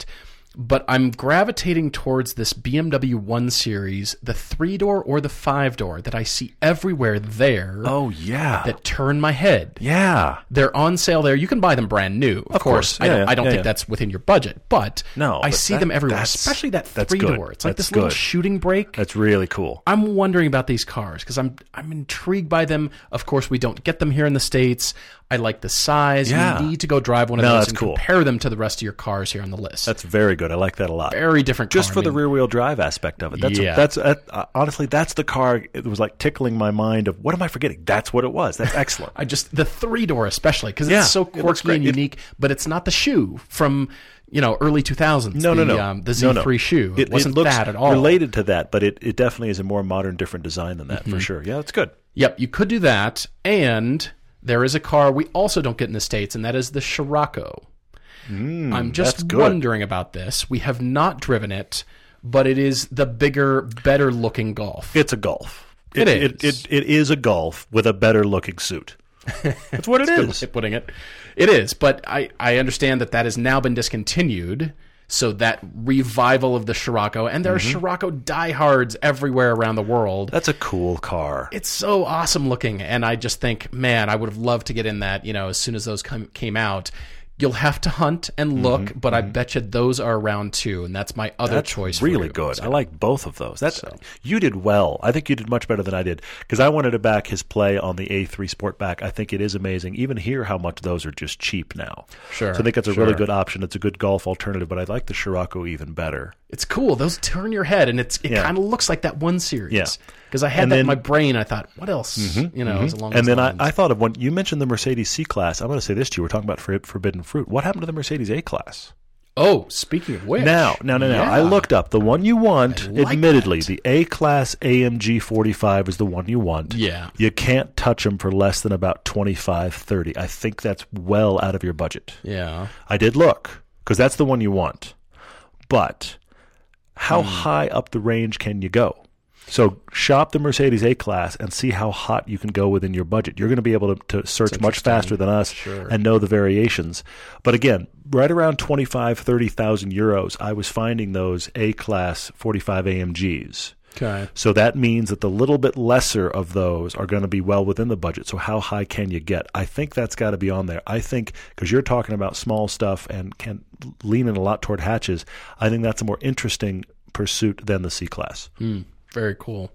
but I'm gravitating towards this BMW 1 Series, the 3-door or the 5-door that I see everywhere there. Oh, yeah. That turn my head. Yeah. They're on sale there. You can buy them brand new. Of course. Yeah, I don't think that's within your budget, but I see them everywhere, especially that 3-door. It's like this little shooting brake. That's really cool. I'm wondering about these cars because I'm intrigued by them. Of course, we don't get them here in the States. I like the size. Yeah. You need to go drive one of those and compare them to the rest of your cars here on the list. That's very good. I like that a lot. Very different car. Just for the rear-wheel drive aspect of it. That's honestly, that's the car. It was like tickling my mind of, what am I forgetting? That's what it was. That's excellent. The 3-door especially, because it's so quirky and unique, but it's not the shoe from early 2000s. No. The Z3 shoe. It wasn't looks that at all. Related to that, but it definitely is a more modern, different design than that, for sure. Yeah, that's good. Yep, you could do that, and there is a car we also don't get in the States, and that is the Scirocco. I'm just wondering about this. We have not driven it, but it is the bigger, better-looking Golf. It's a Golf. It is. It is a Golf with a better-looking suit. That's what it is. Good way of putting it. It is, but I understand that has now been discontinued. So that revival of the Scirocco, and there are Scirocco diehards everywhere around the world. That's a cool car. It's so awesome looking, and I just think, man, I would have loved to get in that, as soon as those came out. You'll have to hunt and look, but I bet you those are around too, and that's my other choice. That's really good. I like both of those. You did well. I think you did much better than I did, because I wanted to back his play on the A3 Sportback. I think it is amazing. Even here, how much those are just cheap now. Sure. So I think it's a really good option. It's a good Golf alternative, but I like the Scirocco even better. It's cool. Those turn your head, and it kind of looks like that 1 Series. Yeah. Because I had that in my brain. I thought, what else? Is along and those then lines. I thought of one. You mentioned the Mercedes C-Class. I'm going to say this to you. We're talking about Forbidden Fruit. What happened to the Mercedes A-Class? Oh, speaking of which. Now. Yeah. I looked up. The one you want, admittedly, the A-Class AMG 45 is the one you want. Yeah. You can't touch them for less than about $25, $30. I think that's well out of your budget. Yeah. I did look, because that's the one you want. But how high up the range can you go? So shop the Mercedes A-Class and see how hot you can go within your budget. You're going to be able to search much faster than us and know the variations. But again, right around 25,000, 30,000 euros, I was finding those A-Class 45 AMGs. Okay. So that means that the little bit lesser of those are going to be well within the budget. So how high can you get? I think that's got to be on there. I think, because you're talking about small stuff and can lean in a lot toward hatches, I think that's a more interesting pursuit than the C-Class. Very cool.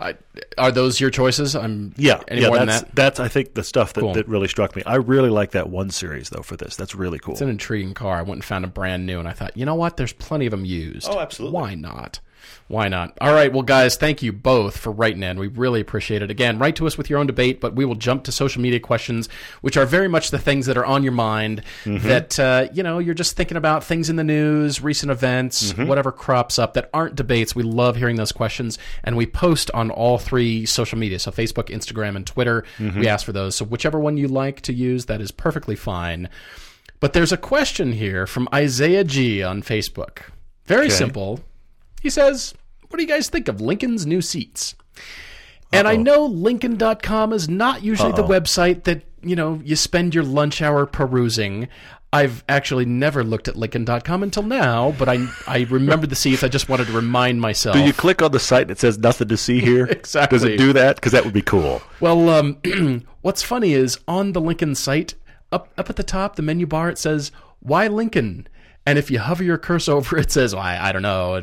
Are those your choices? Any more than that? That's I think the stuff that really struck me. I really like that 1 Series though for this. That's really cool. It's an intriguing car. I went and found a brand new, and I thought, you know what? There's plenty of them used. Oh, absolutely. Why not? Why not? All right, well, guys, thank you both for writing in. We really appreciate it. Again, write to us with your own debate, but we will jump to social media questions, which are very much the things that are on your mind, that, you're just thinking about things in the news, recent events, whatever crops up that aren't debates. We love hearing those questions, and we post on all 3 social media, so Facebook, Instagram, and Twitter. We ask for those. So whichever one you like to use, that is perfectly fine. But there's a question here from Isaiah G. on Facebook. Very simple. He says, what do you guys think of Lincoln's new seats? And I know Lincoln.com is not usually the website that, you spend your lunch hour perusing. I've actually never looked at Lincoln.com until now, but I remember the seats. I just wanted to remind myself. Do you click on the site and it says nothing to see here? Exactly. Does it do that? Because that would be cool. Well, what's funny is on the Lincoln site, up at the top, the menu bar, it says, why Lincoln? And if you hover your cursor over it, says, I don't know.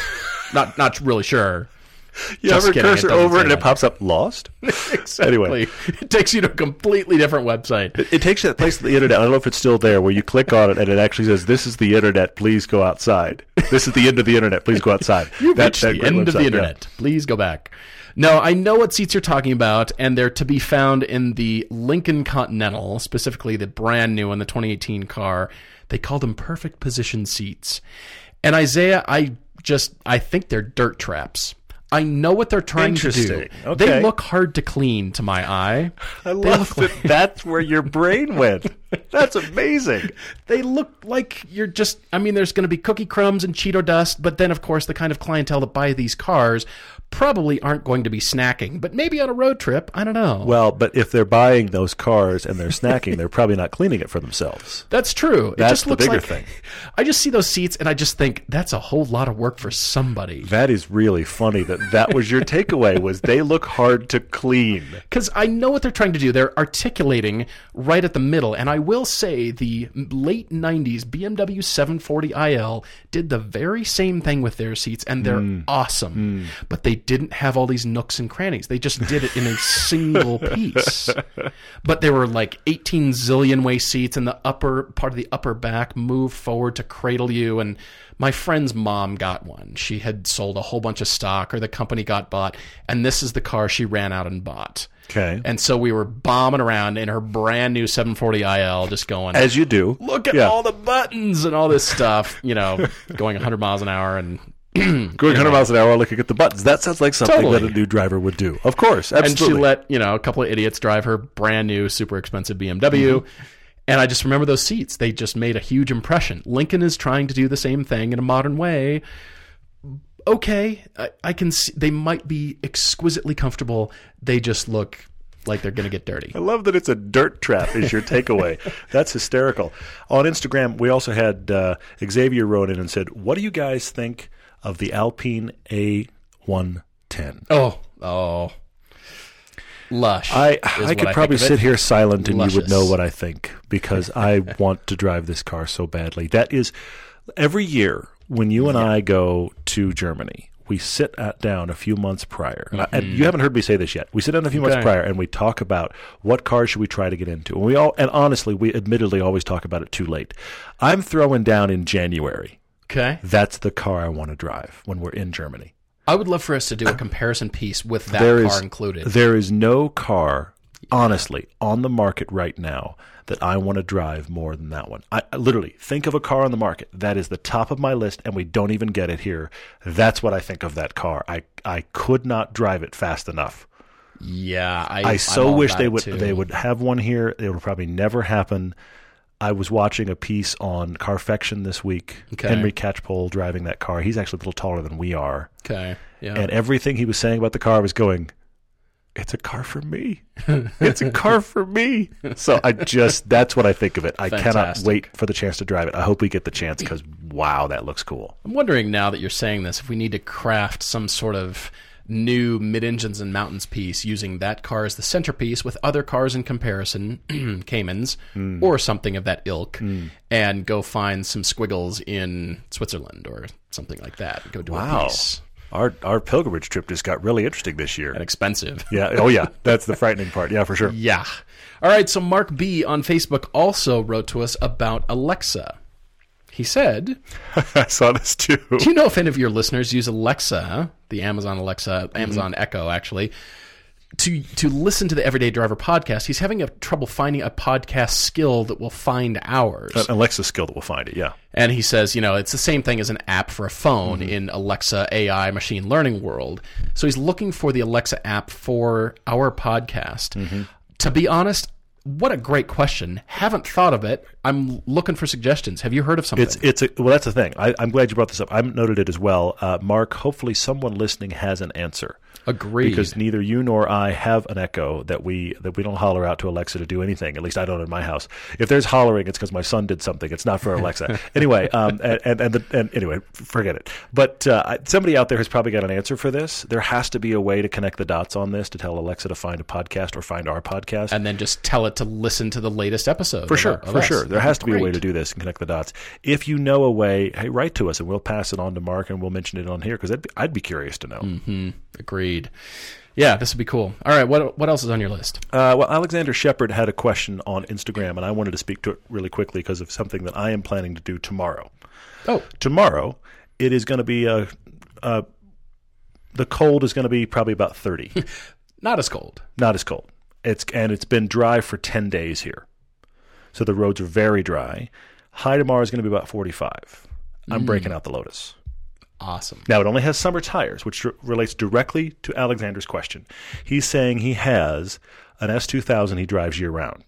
Not really sure. You hover your cursor over it and it pops up lost? Exactly. Anyway. It takes you to a completely different website. It takes you to that place on the internet. I don't know if it's still there, where you click on it and it actually says, this is the internet, please go outside. This is the end of the internet, please go outside. You've reached the end of the internet. Yeah. Please go back. No, I know what seats you're talking about, and they're to be found in the Lincoln Continental, specifically the brand new one, the 2018 car. They called them perfect position seats. And Isaiah, I think they're dirt traps. I know what they're trying to do. Okay. They look hard to clean to my eye. I love that that's where your brain went. That's amazing. They look like you're just, there's going to be cookie crumbs and Cheeto dust, but then, of course, the kind of clientele that buy these cars probably aren't going to be snacking, but maybe on a road trip, I don't know. Well, but if they're buying those cars and they're snacking, they're probably not cleaning it for themselves. That's true. That's the bigger thing. I just see those seats and I just think that's a whole lot of work for somebody. That is really funny that was your takeaway, was they look hard to clean. Because I know what they're trying to do. They're articulating right at the middle. And I will say the late 90s BMW 740iL did the very same thing with their seats, and they're awesome. But they didn't have all these nooks and crannies. They just did it in a single piece. But there were like 18 zillion way seats, and the upper part of the upper back moved forward to cradle you. And my friend's mom got one. She had sold a whole bunch of stock, or the company got bought, and this is the car she ran out and bought. Okay. And so we were bombing around in her brand new 740iL, just going, as you do, look at all the buttons and all this stuff, going 100 miles an hour and going 100 miles an hour looking at the buttons. That sounds like something that a new driver would do. Of course, absolutely. And she let a couple of idiots drive her brand new, super expensive BMW. And I just remember those seats. They just made a huge impression. Lincoln is trying to do the same thing in a modern way. Okay, I can see they might be exquisitely comfortable. They just look like they're going to get dirty. I love that it's a dirt trap is your takeaway. That's hysterical. On Instagram, we also had Xavier wrote in and said, what do you guys think of the Alpine A110? Oh. Lush. I could probably sit here silent and you would know what I think, because I want to drive this car so badly. That is, every year when you and I go to Germany, we sit down a few months prior. And you haven't heard me say this yet. We sit down a few months prior and we talk about what cars should we try to get into. And honestly, we admittedly always talk about it too late. I'm throwing down in January. Okay. That's the car I want to drive when we're in Germany. I would love for us to do a comparison piece with that car included. There is no car, honestly, on the market right now that I want to drive more than that one. I literally think of a car on the market that is the top of my list, and we don't even get it here. That's what I think of that car. I could not drive it fast enough. Yeah, I so wish they would have one here. It would probably never happen. I was watching a piece on Carfection this week. Okay. Henry Catchpole driving that car. He's actually a little taller than we are. Okay. Yeah. And everything he was saying about the car, I was going, it's a car for me. It's a car for me. So that's what I think of it. I cannot wait for the chance to drive it. I hope we get the chance because, wow, that looks cool. I'm wondering now that you're saying this, if we need to craft some sort of new mid-engines and mountains piece using that car as the centerpiece with other cars in comparison, Caymans, or something of that ilk, and go find some squiggles in Switzerland or something like that. Go do a piece. Our pilgrimage trip just got really interesting this year. And expensive. Yeah. Oh, yeah. That's the frightening part. Yeah, for sure. Yeah. All right. So Mark B. on Facebook also wrote to us about Alexa. He said, I saw this too. Do you know if any of your listeners use Alexa, the Amazon Alexa, Amazon Echo, actually, to listen to the Everyday Driver podcast? He's having trouble finding a podcast skill that will find ours. An Alexa skill that will find it, yeah. And he says, it's the same thing as an app for a phone in Alexa AI machine learning world. So he's looking for the Alexa app for our podcast. To be honest, what a great question. Haven't thought of it. I'm looking for suggestions. Have you heard of something? Well, that's the thing. I'm glad you brought this up. I noted it as well. Mark, hopefully someone listening has an answer. Agreed. Because neither you nor I have an Echo that we don't holler out to Alexa to do anything. At least I don't in my house. If there's hollering, it's because my son did something. It's not for Alexa. Anyway, anyway, forget it. But somebody out there has probably got an answer for this. There has to be a way to connect the dots on this to tell Alexa to find a podcast or find our podcast, and then just tell it to listen to the latest episode. For sure. There has to be a way to do this and connect the dots. If you know a way, hey, write to us and we'll pass it on to Mark and we'll mention it on here because I'd be curious to know. Agreed. Yeah, this would be cool. All right, what else is on your list? Well, Alexander Shepard had a question on Instagram, and I wanted to speak to it really quickly because of something that I am planning to do tomorrow. Oh. Tomorrow, it is going to be the cold is going to be probably about 30. Not as cold. Not as cold. It's been dry for 10 days here. So the roads are very dry. High tomorrow is going to be about 45. I'm breaking out the Lotus. Awesome. Now, it only has summer tires, which relates directly to Alexander's question. He's saying he has an S2000 he drives year-round.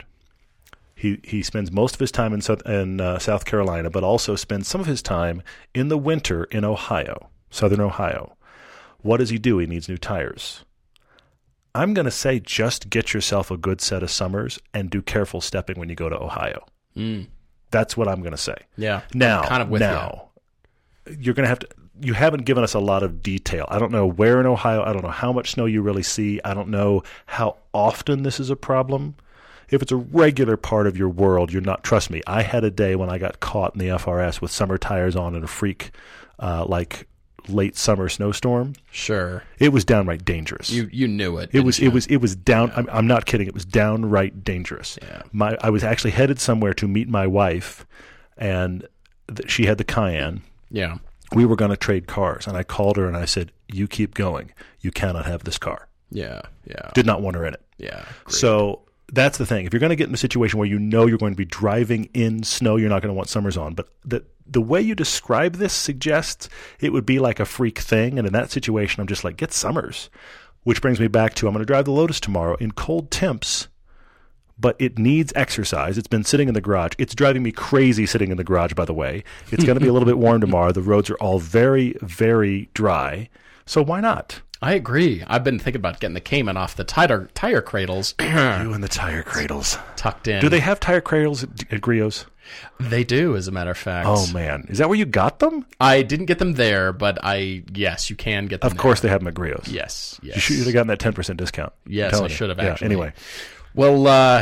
He spends most of his time in South Carolina, but also spends some of his time in the winter in Ohio, southern Ohio. What does he do? He needs new tires. I'm going to say just get yourself a good set of Summers and do careful stepping when you go to Ohio. That's what I'm going to say. Yeah. Now, I'm kind of with you. You're going to have to. You haven't given us a lot of detail. I don't know where in Ohio. I don't know how much snow you really see. I don't know how often this is a problem. If it's a regular part of your world, you're not. Trust me, I had a day when I got caught in the FRS with summer tires on in a freak like late summer snowstorm. Sure. It was downright dangerous. You knew it. It was down. Yeah. I'm not kidding. It was downright dangerous. Yeah. I was actually headed somewhere to meet my wife, and she had the Cayenne. Yeah. We were going to trade cars, and I called her and I said, "You keep going. You cannot have this car." Yeah. Yeah. Did not want her in it. Yeah. Agreed. So that's the thing. If you're going to get in a situation where you know you're going to be driving in snow, you're not going to want Summers on. But the way you describe this suggests it would be like a freak thing. And in that situation, I'm just like, get Summers. Which brings me back to I'm going to drive the Lotus tomorrow in cold temps, but it needs exercise. It's been sitting in the garage. It's driving me crazy sitting in the garage, by the way. It's going to be a little bit warm tomorrow. The roads are all very, very dry. So why not? I agree. I've been thinking about getting the Cayman off the tire cradles. You and the tire cradles. Tucked in. Do they have tire cradles at Griot's? They do, as a matter of fact. Oh, man. Is that where you got them? I didn't get them there, but yes, you can get them Of course they have them at Griot's. Yes. You should have gotten that 10% discount. Yes, I should have, actually. Yeah, anyway. Well,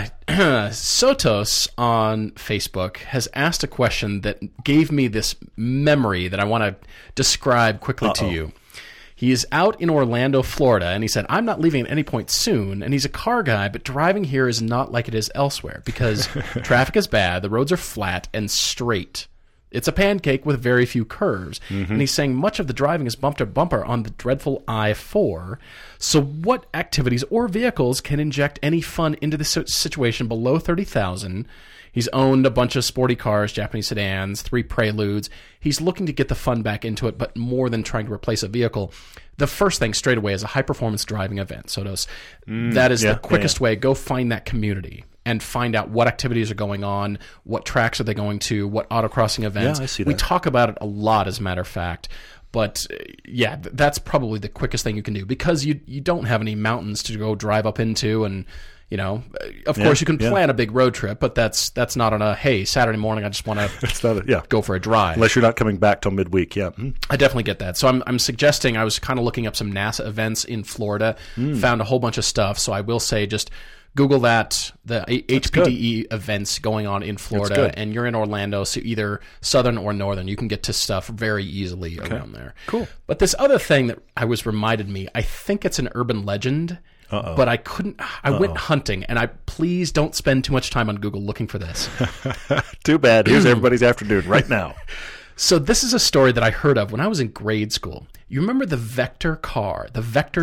Sotos on Facebook has asked a question that gave me this memory that I want to describe quickly to you. He is out in Orlando, Florida, and he said, I'm not leaving at any point soon, and he's a car guy, but driving here is not like it is elsewhere because traffic is bad, the roads are flat and straight. It's a pancake with very few curves. And he's saying much of the driving is bumper to bumper on the dreadful I-4. So what activities or vehicles can inject any fun into the situation below $30,000? He's owned a bunch of sporty cars, Japanese sedans, 3 Preludes. He's looking to get the fun back into it, but more than trying to replace a vehicle. The first thing straight away is a high-performance driving event. Sotos, that is the quickest way. Go find that community and find out what activities are going on, what tracks are they going to, what autocrossing events. Yeah, I see that. We talk about it a lot, as a matter of fact. But, that's probably the quickest thing you can do because you don't have any mountains to go drive up into and... of course, you can plan a big road trip, but that's not on a, hey, Saturday morning, I just want to go for a drive. Unless you're not coming back till midweek, I definitely get that. So I'm suggesting, I was kind of looking up some NASA events in Florida, found a whole bunch of stuff. So I will say just Google that, the HPDE events going on in Florida, and you're in Orlando, so either southern or northern, you can get to stuff very easily around there. Cool. But this other thing that reminded me, I think it's an urban legend. But I couldn't. I went hunting, and please don't spend too much time on Google looking for this. Too bad. Here's everybody's afternoon right now. So this is a story that I heard of when I was in grade school. You remember the Vector car, the Vector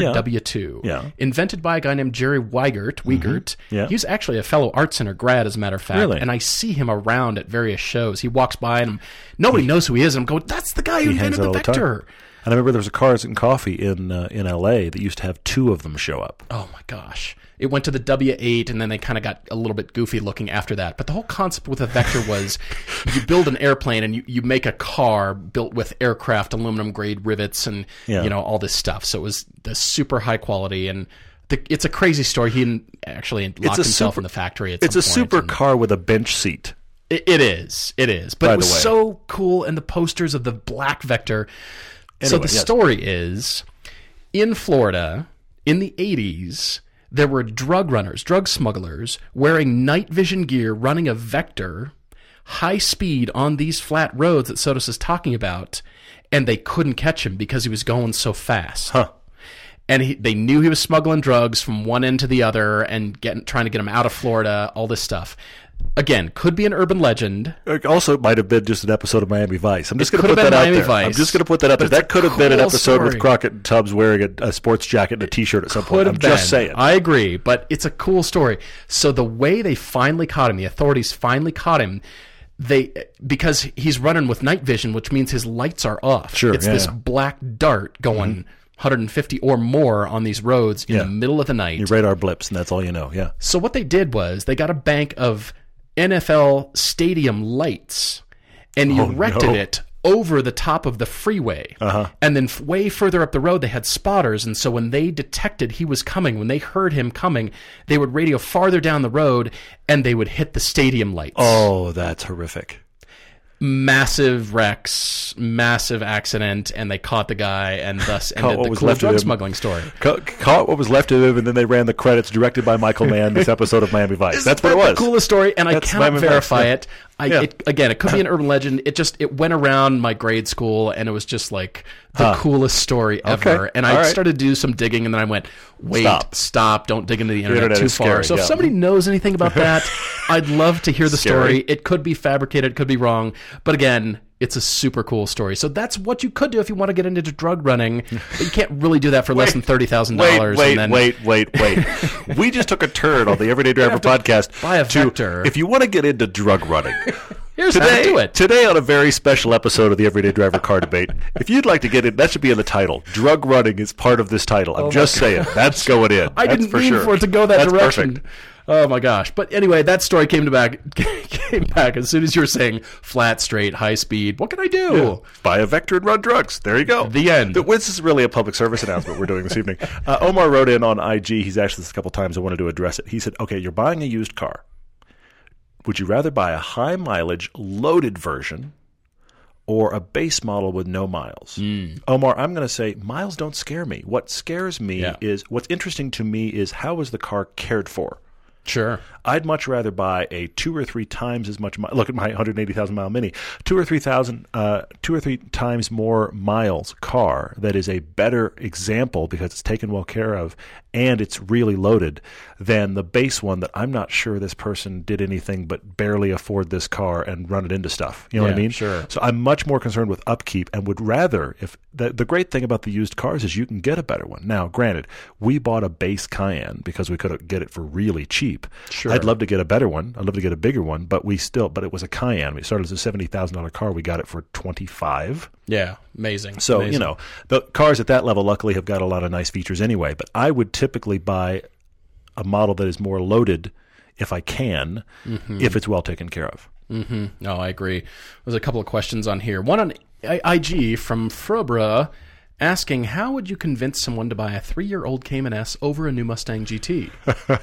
W2, invented by a guy named Jerry Wiegert. Yeah. He's actually a fellow Art Center grad, as a matter of fact. Really? And I see him around at various shows. He walks by, and nobody knows who he is. And I'm going, that's the guy who invented the Vector. And I remember there was a Cars and Coffee in L.A. that used to have 2 of them show up. Oh, my gosh. It went to the W8, and then they kind of got a little bit goofy looking after that. But the whole concept with a Vector was you build an airplane, and you make a car built with aircraft aluminum-grade rivets and all this stuff. So it was the super high quality, and it's a crazy story. He actually locked himself in the factory at some point. It's a super car with a bench seat. It is. But it was so cool, and the posters of the black Vector... Anyway, so the story is, in Florida, in the 80s, there were drug smugglers, wearing night vision gear, running a Vector, high speed on these flat roads that Sotos is talking about, and they couldn't catch him because he was going so fast. And they knew he was smuggling drugs from one end to the other and trying to get him out of Florida, all this stuff. Again, could be an urban legend. Also, it might have been just an episode of Miami Vice. I'm just going to put that out there. I'm just going to put that out there. That could have been an episode with Crockett and Tubbs wearing a sports jacket and a T-shirt at some point. I'm just saying. I agree, but it's a cool story. So the way they finally caught him, the authorities finally caught him, because he's running with night vision, which means his lights are off. Sure, it's this black dart going 150 or more on these roads in the middle of the night. Your radar blips, and that's all you know, So what they did was they got a bank of NFL stadium lights and erected it over the top of the freeway. And then way further up the road, they had spotters. And so when they detected he was coming, when they heard him coming, they would radio farther down the road and they would hit the stadium lights. Oh, that's horrific. Massive wrecks, massive accident, and they caught the guy, and thus ended the cool drug smuggling story. Caught what was left of him, and then they ran the credits, directed by Michael Mann, this episode of Miami Vice. That's what it was. The coolest story, and I cannot verify it. It could be an urban legend. It went around my grade school, and it was just like the coolest story ever. And I started to do some digging, and then I went, wait, stop, don't dig into the internet too far. So if somebody knows anything about that, I'd love to hear the story. It could be fabricated, it could be wrong, but again, it's a super cool story. So that's what you could do if you want to get into drug running, but you can't really do that for less than $30,000. Wait. We just took a turn on the Everyday Driver podcast. Buy a Vector. If you want to get into drug running, here's how to do it. Today on a very special episode of the Everyday Driver Car Debate, if you'd like to get in, that should be in the title. Drug running is part of this title. I'm just saying. That's going in. I didn't mean for it to go that direction. Perfect. Oh my gosh. But anyway, that story came back as soon as you were saying flat, straight, high speed. What can I do? Yeah. Buy a Vector and run drugs. There you go. The end. This is really a public service announcement we're doing this evening. Omar wrote in on IG. He's asked this a couple times. I wanted to address it. He said, okay, you're buying a used car. Would you rather buy a high mileage loaded version or a base model with no miles? Omar, I'm going to say miles don't scare me. What scares me is, what's interesting to me is how is the car cared for? Sure. I'd much rather buy a 2 or 3 times as much. Look at my 180,000 mile Mini, 2 or 3 times more miles car that is a better example because it's taken well care of and it's really loaded than the base one that I'm not sure this person did anything but barely afford this car and run it into stuff. You know what I mean? Sure. So I'm much more concerned with upkeep and would rather, if the great thing about the used cars is you can get a better one. Now, granted, we bought a base Cayenne because we could get it for really cheap. Sure. I'd love to get a better one. I'd love to get a bigger one, but it was a Cayenne. We started as a $70,000 car. We got it for $25,000. Yeah, amazing. So, the cars at that level luckily have got a lot of nice features anyway, but I would typically buy a model that is more loaded if I can, if it's well taken care of. No, I agree. There's a couple of questions on here. One on IG from Frobra asking, how would you convince someone to buy a 3-year-old Cayman S over a new Mustang GT?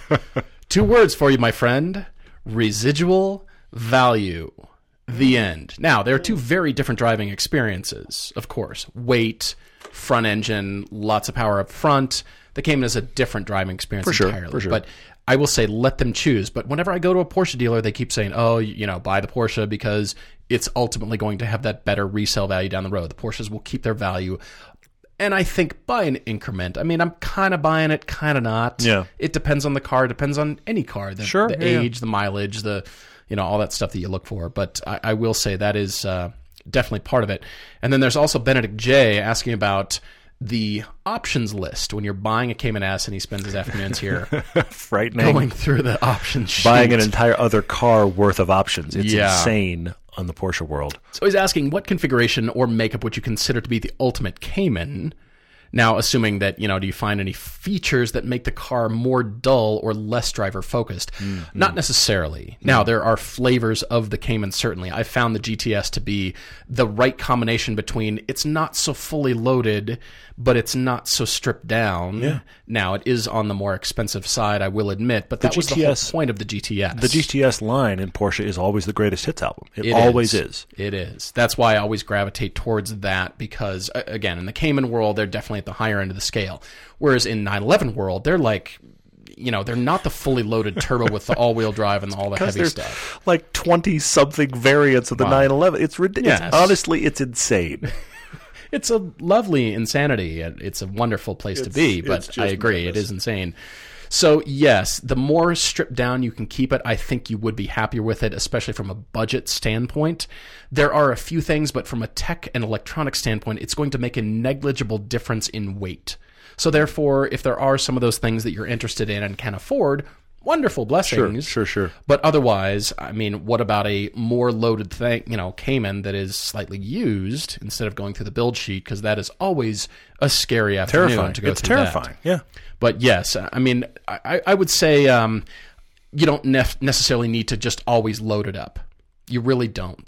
2 words for you, my friend. Residual value. The end. Now, there are 2 very different driving experiences, of course. Weight, front engine, lots of power up front. The Cayman is a different driving experience entirely. For sure. But I will say let them choose. But whenever I go to a Porsche dealer, they keep saying, buy the Porsche because it's ultimately going to have that better resale value down the road. The Porsches will keep their value. And I think by an increment. I mean, I'm kind of buying it, kind of not. Yeah. It depends on the car. It depends on any car. The age, the mileage, all that stuff that you look for. But I will say that is definitely part of it. And then there's also Benedict J. asking about the options list when you're buying a Cayman S, and he spends his afternoons here frightening going through the option sheet. Buying an entire other car worth of options. It's insane on the Porsche world. So he's asking, what configuration or makeup would you consider to be the ultimate Cayman? Now, assuming that, do you find any features that make the car more dull or less driver-focused? Not necessarily. Now, there are flavors of the Cayman, certainly. I found the GTS to be the right combination between it's not so fully loaded, but it's not so stripped down. Yeah. Now, it is on the more expensive side, I will admit, but that was the whole point of the GTS. The GTS line in Porsche is always the greatest hits album. It always is. It is. That's why I always gravitate towards that because, again, in the Cayman world, they're definitely at the higher end of the scale. Whereas in 911 world, they're like, they're not the fully loaded turbo with the all-wheel drive and all the heavy stuff. Like 20-something variants of the 911. It's ridiculous. Yes. Honestly, it's insane. It's a lovely insanity. It's a wonderful place to be, but I agree, it is insane. So, yes, the more stripped down you can keep it, I think you would be happier with it, especially from a budget standpoint. There are a few things, but from a tech and electronic standpoint, it's going to make a negligible difference in weight. So, therefore, if there are some of those things that you're interested in and can afford, wonderful blessings. Sure. But otherwise, I mean, what about a more loaded thing, Cayman that is slightly used instead of going through the build sheet? Because that is always a scary afternoon to go through that. It's terrifying, yeah. But yes, I mean, I would say you don't necessarily need to just always load it up. You really don't.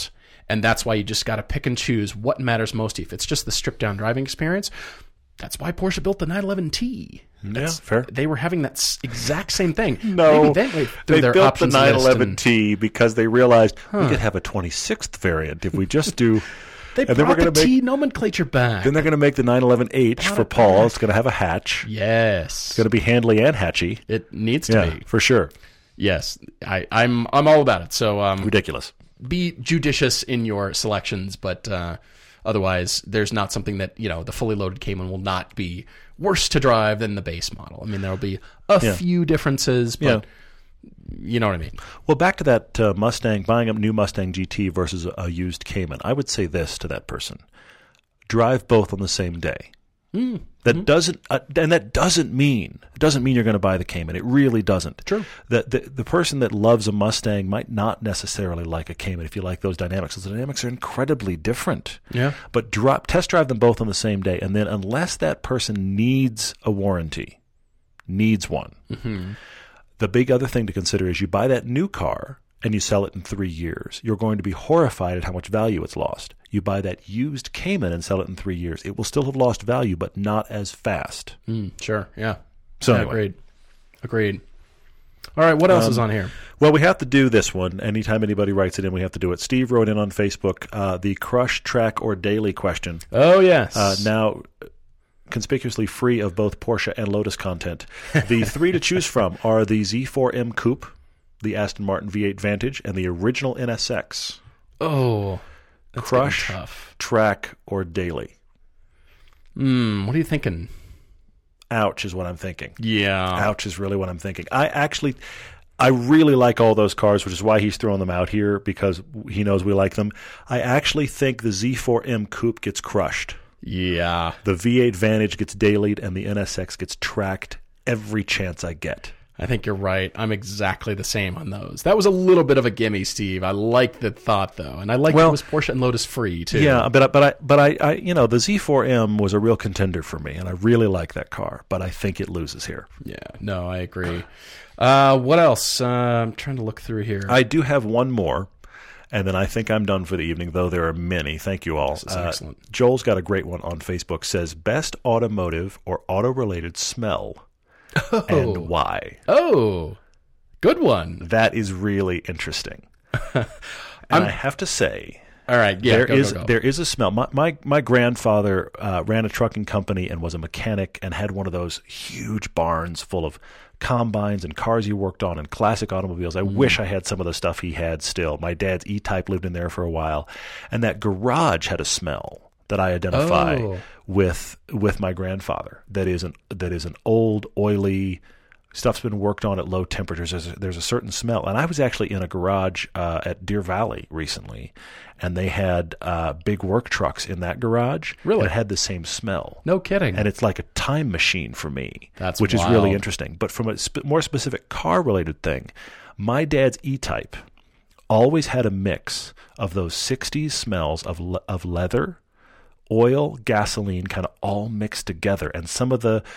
And that's why you just got to pick and choose what matters most to you. If it's just the stripped-down driving experience, that's why Porsche built the 911T. Yeah, fair. They were having that exact same thing. No, they built the 911T because they realized we could have a 26th variant if we just do... They brought the T nomenclature back. Then they're going to make the 911H for Paul. It's going to have a hatch. Yes. It's going to be handly and hatchy. It needs to be. For sure. Yes. I'm all about it. So ridiculous. Be judicious in your selections, but otherwise there's not something that, the fully loaded Cayman will not be worse to drive than the base model. I mean, there'll be a few differences, but... You know what I mean? Well, back to that Mustang, buying a new Mustang GT versus a used Cayman. I would say this to that person: drive both on the same day. That doesn't mean you're going to buy the Cayman. It really doesn't. True. The person that loves a Mustang might not necessarily like a Cayman if you like those dynamics. Those dynamics are incredibly different. Yeah. But test drive them both on the same day, and then unless that person needs a warranty, needs one. Mm-hmm. The big other thing to consider is you buy that new car and you sell it in 3 years. You're going to be horrified at how much value it's lost. You buy that used Cayman and sell it in 3 years. It will still have lost value, but not as fast. Sure, yeah. So anyway. Agreed. All right, what else is on here? Well, we have to do this one. Anytime anybody writes it in, we have to do it. Steve wrote in on Facebook the crush, track, or daily question. Oh, yes. Now... conspicuously free of both Porsche and Lotus content. The three to choose from are the Z4M Coupe, the Aston Martin V8 Vantage, and the original NSX. Oh, that's crush, tough. Track, or daily? What are you thinking? Ouch is what I'm thinking. Yeah. Ouch is really what I'm thinking. I really like all those cars, which is why he's throwing them out here, because he knows we like them. I actually think the Z4M Coupe gets crushed. Yeah. The V8 Vantage gets dailied, and the NSX gets tracked every chance I get. I think you're right. I'm exactly the same on those. That was a little bit of a gimme, Steve. I like the thought, though, and I like it was Porsche and Lotus free too. Yeah, but I the Z4M was a real contender for me, and I really like that car. But I think it loses here. Yeah, no, I agree. What else? I'm trying to look through here. I do have one more. And then I think I'm done for the evening, though there are many. Thank you all. This is excellent. Joel's got a great one on Facebook. Says, best automotive or auto-related smell and why? Oh, good one. That is really interesting. And I have to say... All right, yeah, there is a smell. My grandfather ran a trucking company and was a mechanic and had one of those huge barns full of combines and cars he worked on and classic automobiles. I wish I had some of the stuff he had still. My dad's E-Type lived in there for a while, and that garage had a smell that I identify with my grandfather. That is an old, oily. Stuff's been worked on at low temperatures. There's a certain smell. And I was actually in a garage at Deer Valley recently, and they had big work trucks in that garage. Really? That had the same smell. No kidding. And it's like a time machine for me, which is really interesting. But from a more specific car-related thing, my dad's E-Type always had a mix of those 60s smells of leather, oil, gasoline, kind of all mixed together. And some of the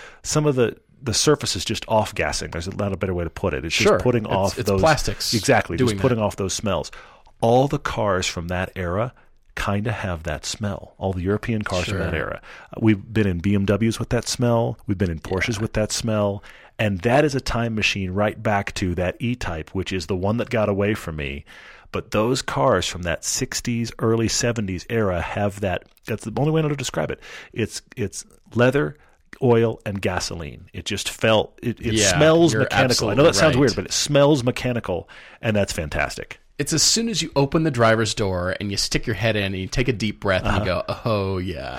surface is just off-gassing. There's not a better way to put it. It's just putting off those plastics. Exactly, just putting off those smells. All the cars from that era kind of have that smell. All the European cars from that era. We've been in BMWs with that smell. We've been in Porsches with that smell. And that is a time machine right back to that E-Type, which is the one that got away from me. But those cars from that 60s, early 70s era have that. That's the only way to describe it. It's leather, oil, and gasoline. It just felt it smells mechanical. I know that sounds weird, but it smells mechanical, and that's fantastic. It's as soon as you open the driver's door and you stick your head in and you take a deep breath and you go, oh, yeah.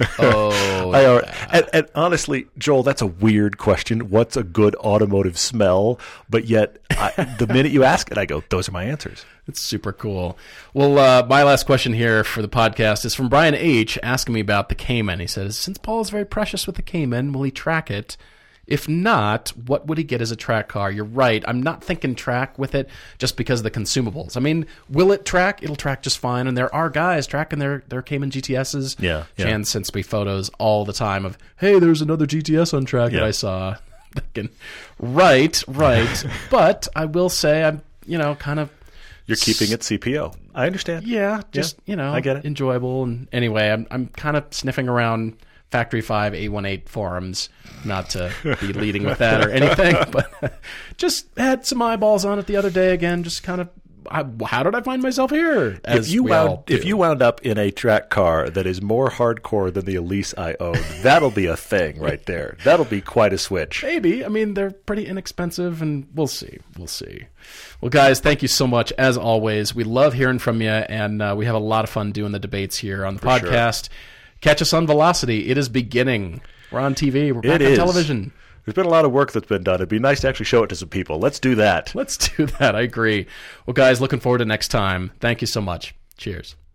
Oh, yeah. And honestly, Joel, that's a weird question. What's a good automotive smell? But yet, the minute you ask it, I go, those are my answers. It's super cool. Well, my last question here for the podcast is from Brian H. asking me about the Cayman. He says, since Paul is very precious with the Cayman, will he track it? If not, what would he get as a track car? You're right. I'm not thinking track with it just because of the consumables. I mean, will it track? It'll track just fine. And there are guys tracking their Cayman GTSs. Yeah. Jan sends me photos all the time of, hey, there's another GTS on track that I saw. Thinking, right. But I will say I'm, kind of You're keeping it CPO. I understand. Yeah, just, I get it. Enjoyable. And anyway, I'm kind of sniffing around Factory 5 A18 forums, not to be leading with that or anything, but just had some eyeballs on it the other day again, just kind of, how did I find myself here? If you wound up in a track car that is more hardcore than the Elise I own, that'll be a thing right there. That'll be quite a switch. Maybe. I mean, they're pretty inexpensive, and we'll see. Well, guys, thank you so much. As always, we love hearing from you, and we have a lot of fun doing the debates here on the podcast. Sure. Catch us on Velocity. It is beginning. We're on TV. We're back on television. There's been a lot of work that's been done. It'd be nice to actually show it to some people. Let's do that. I agree. Well, guys, looking forward to next time. Thank you so much. Cheers.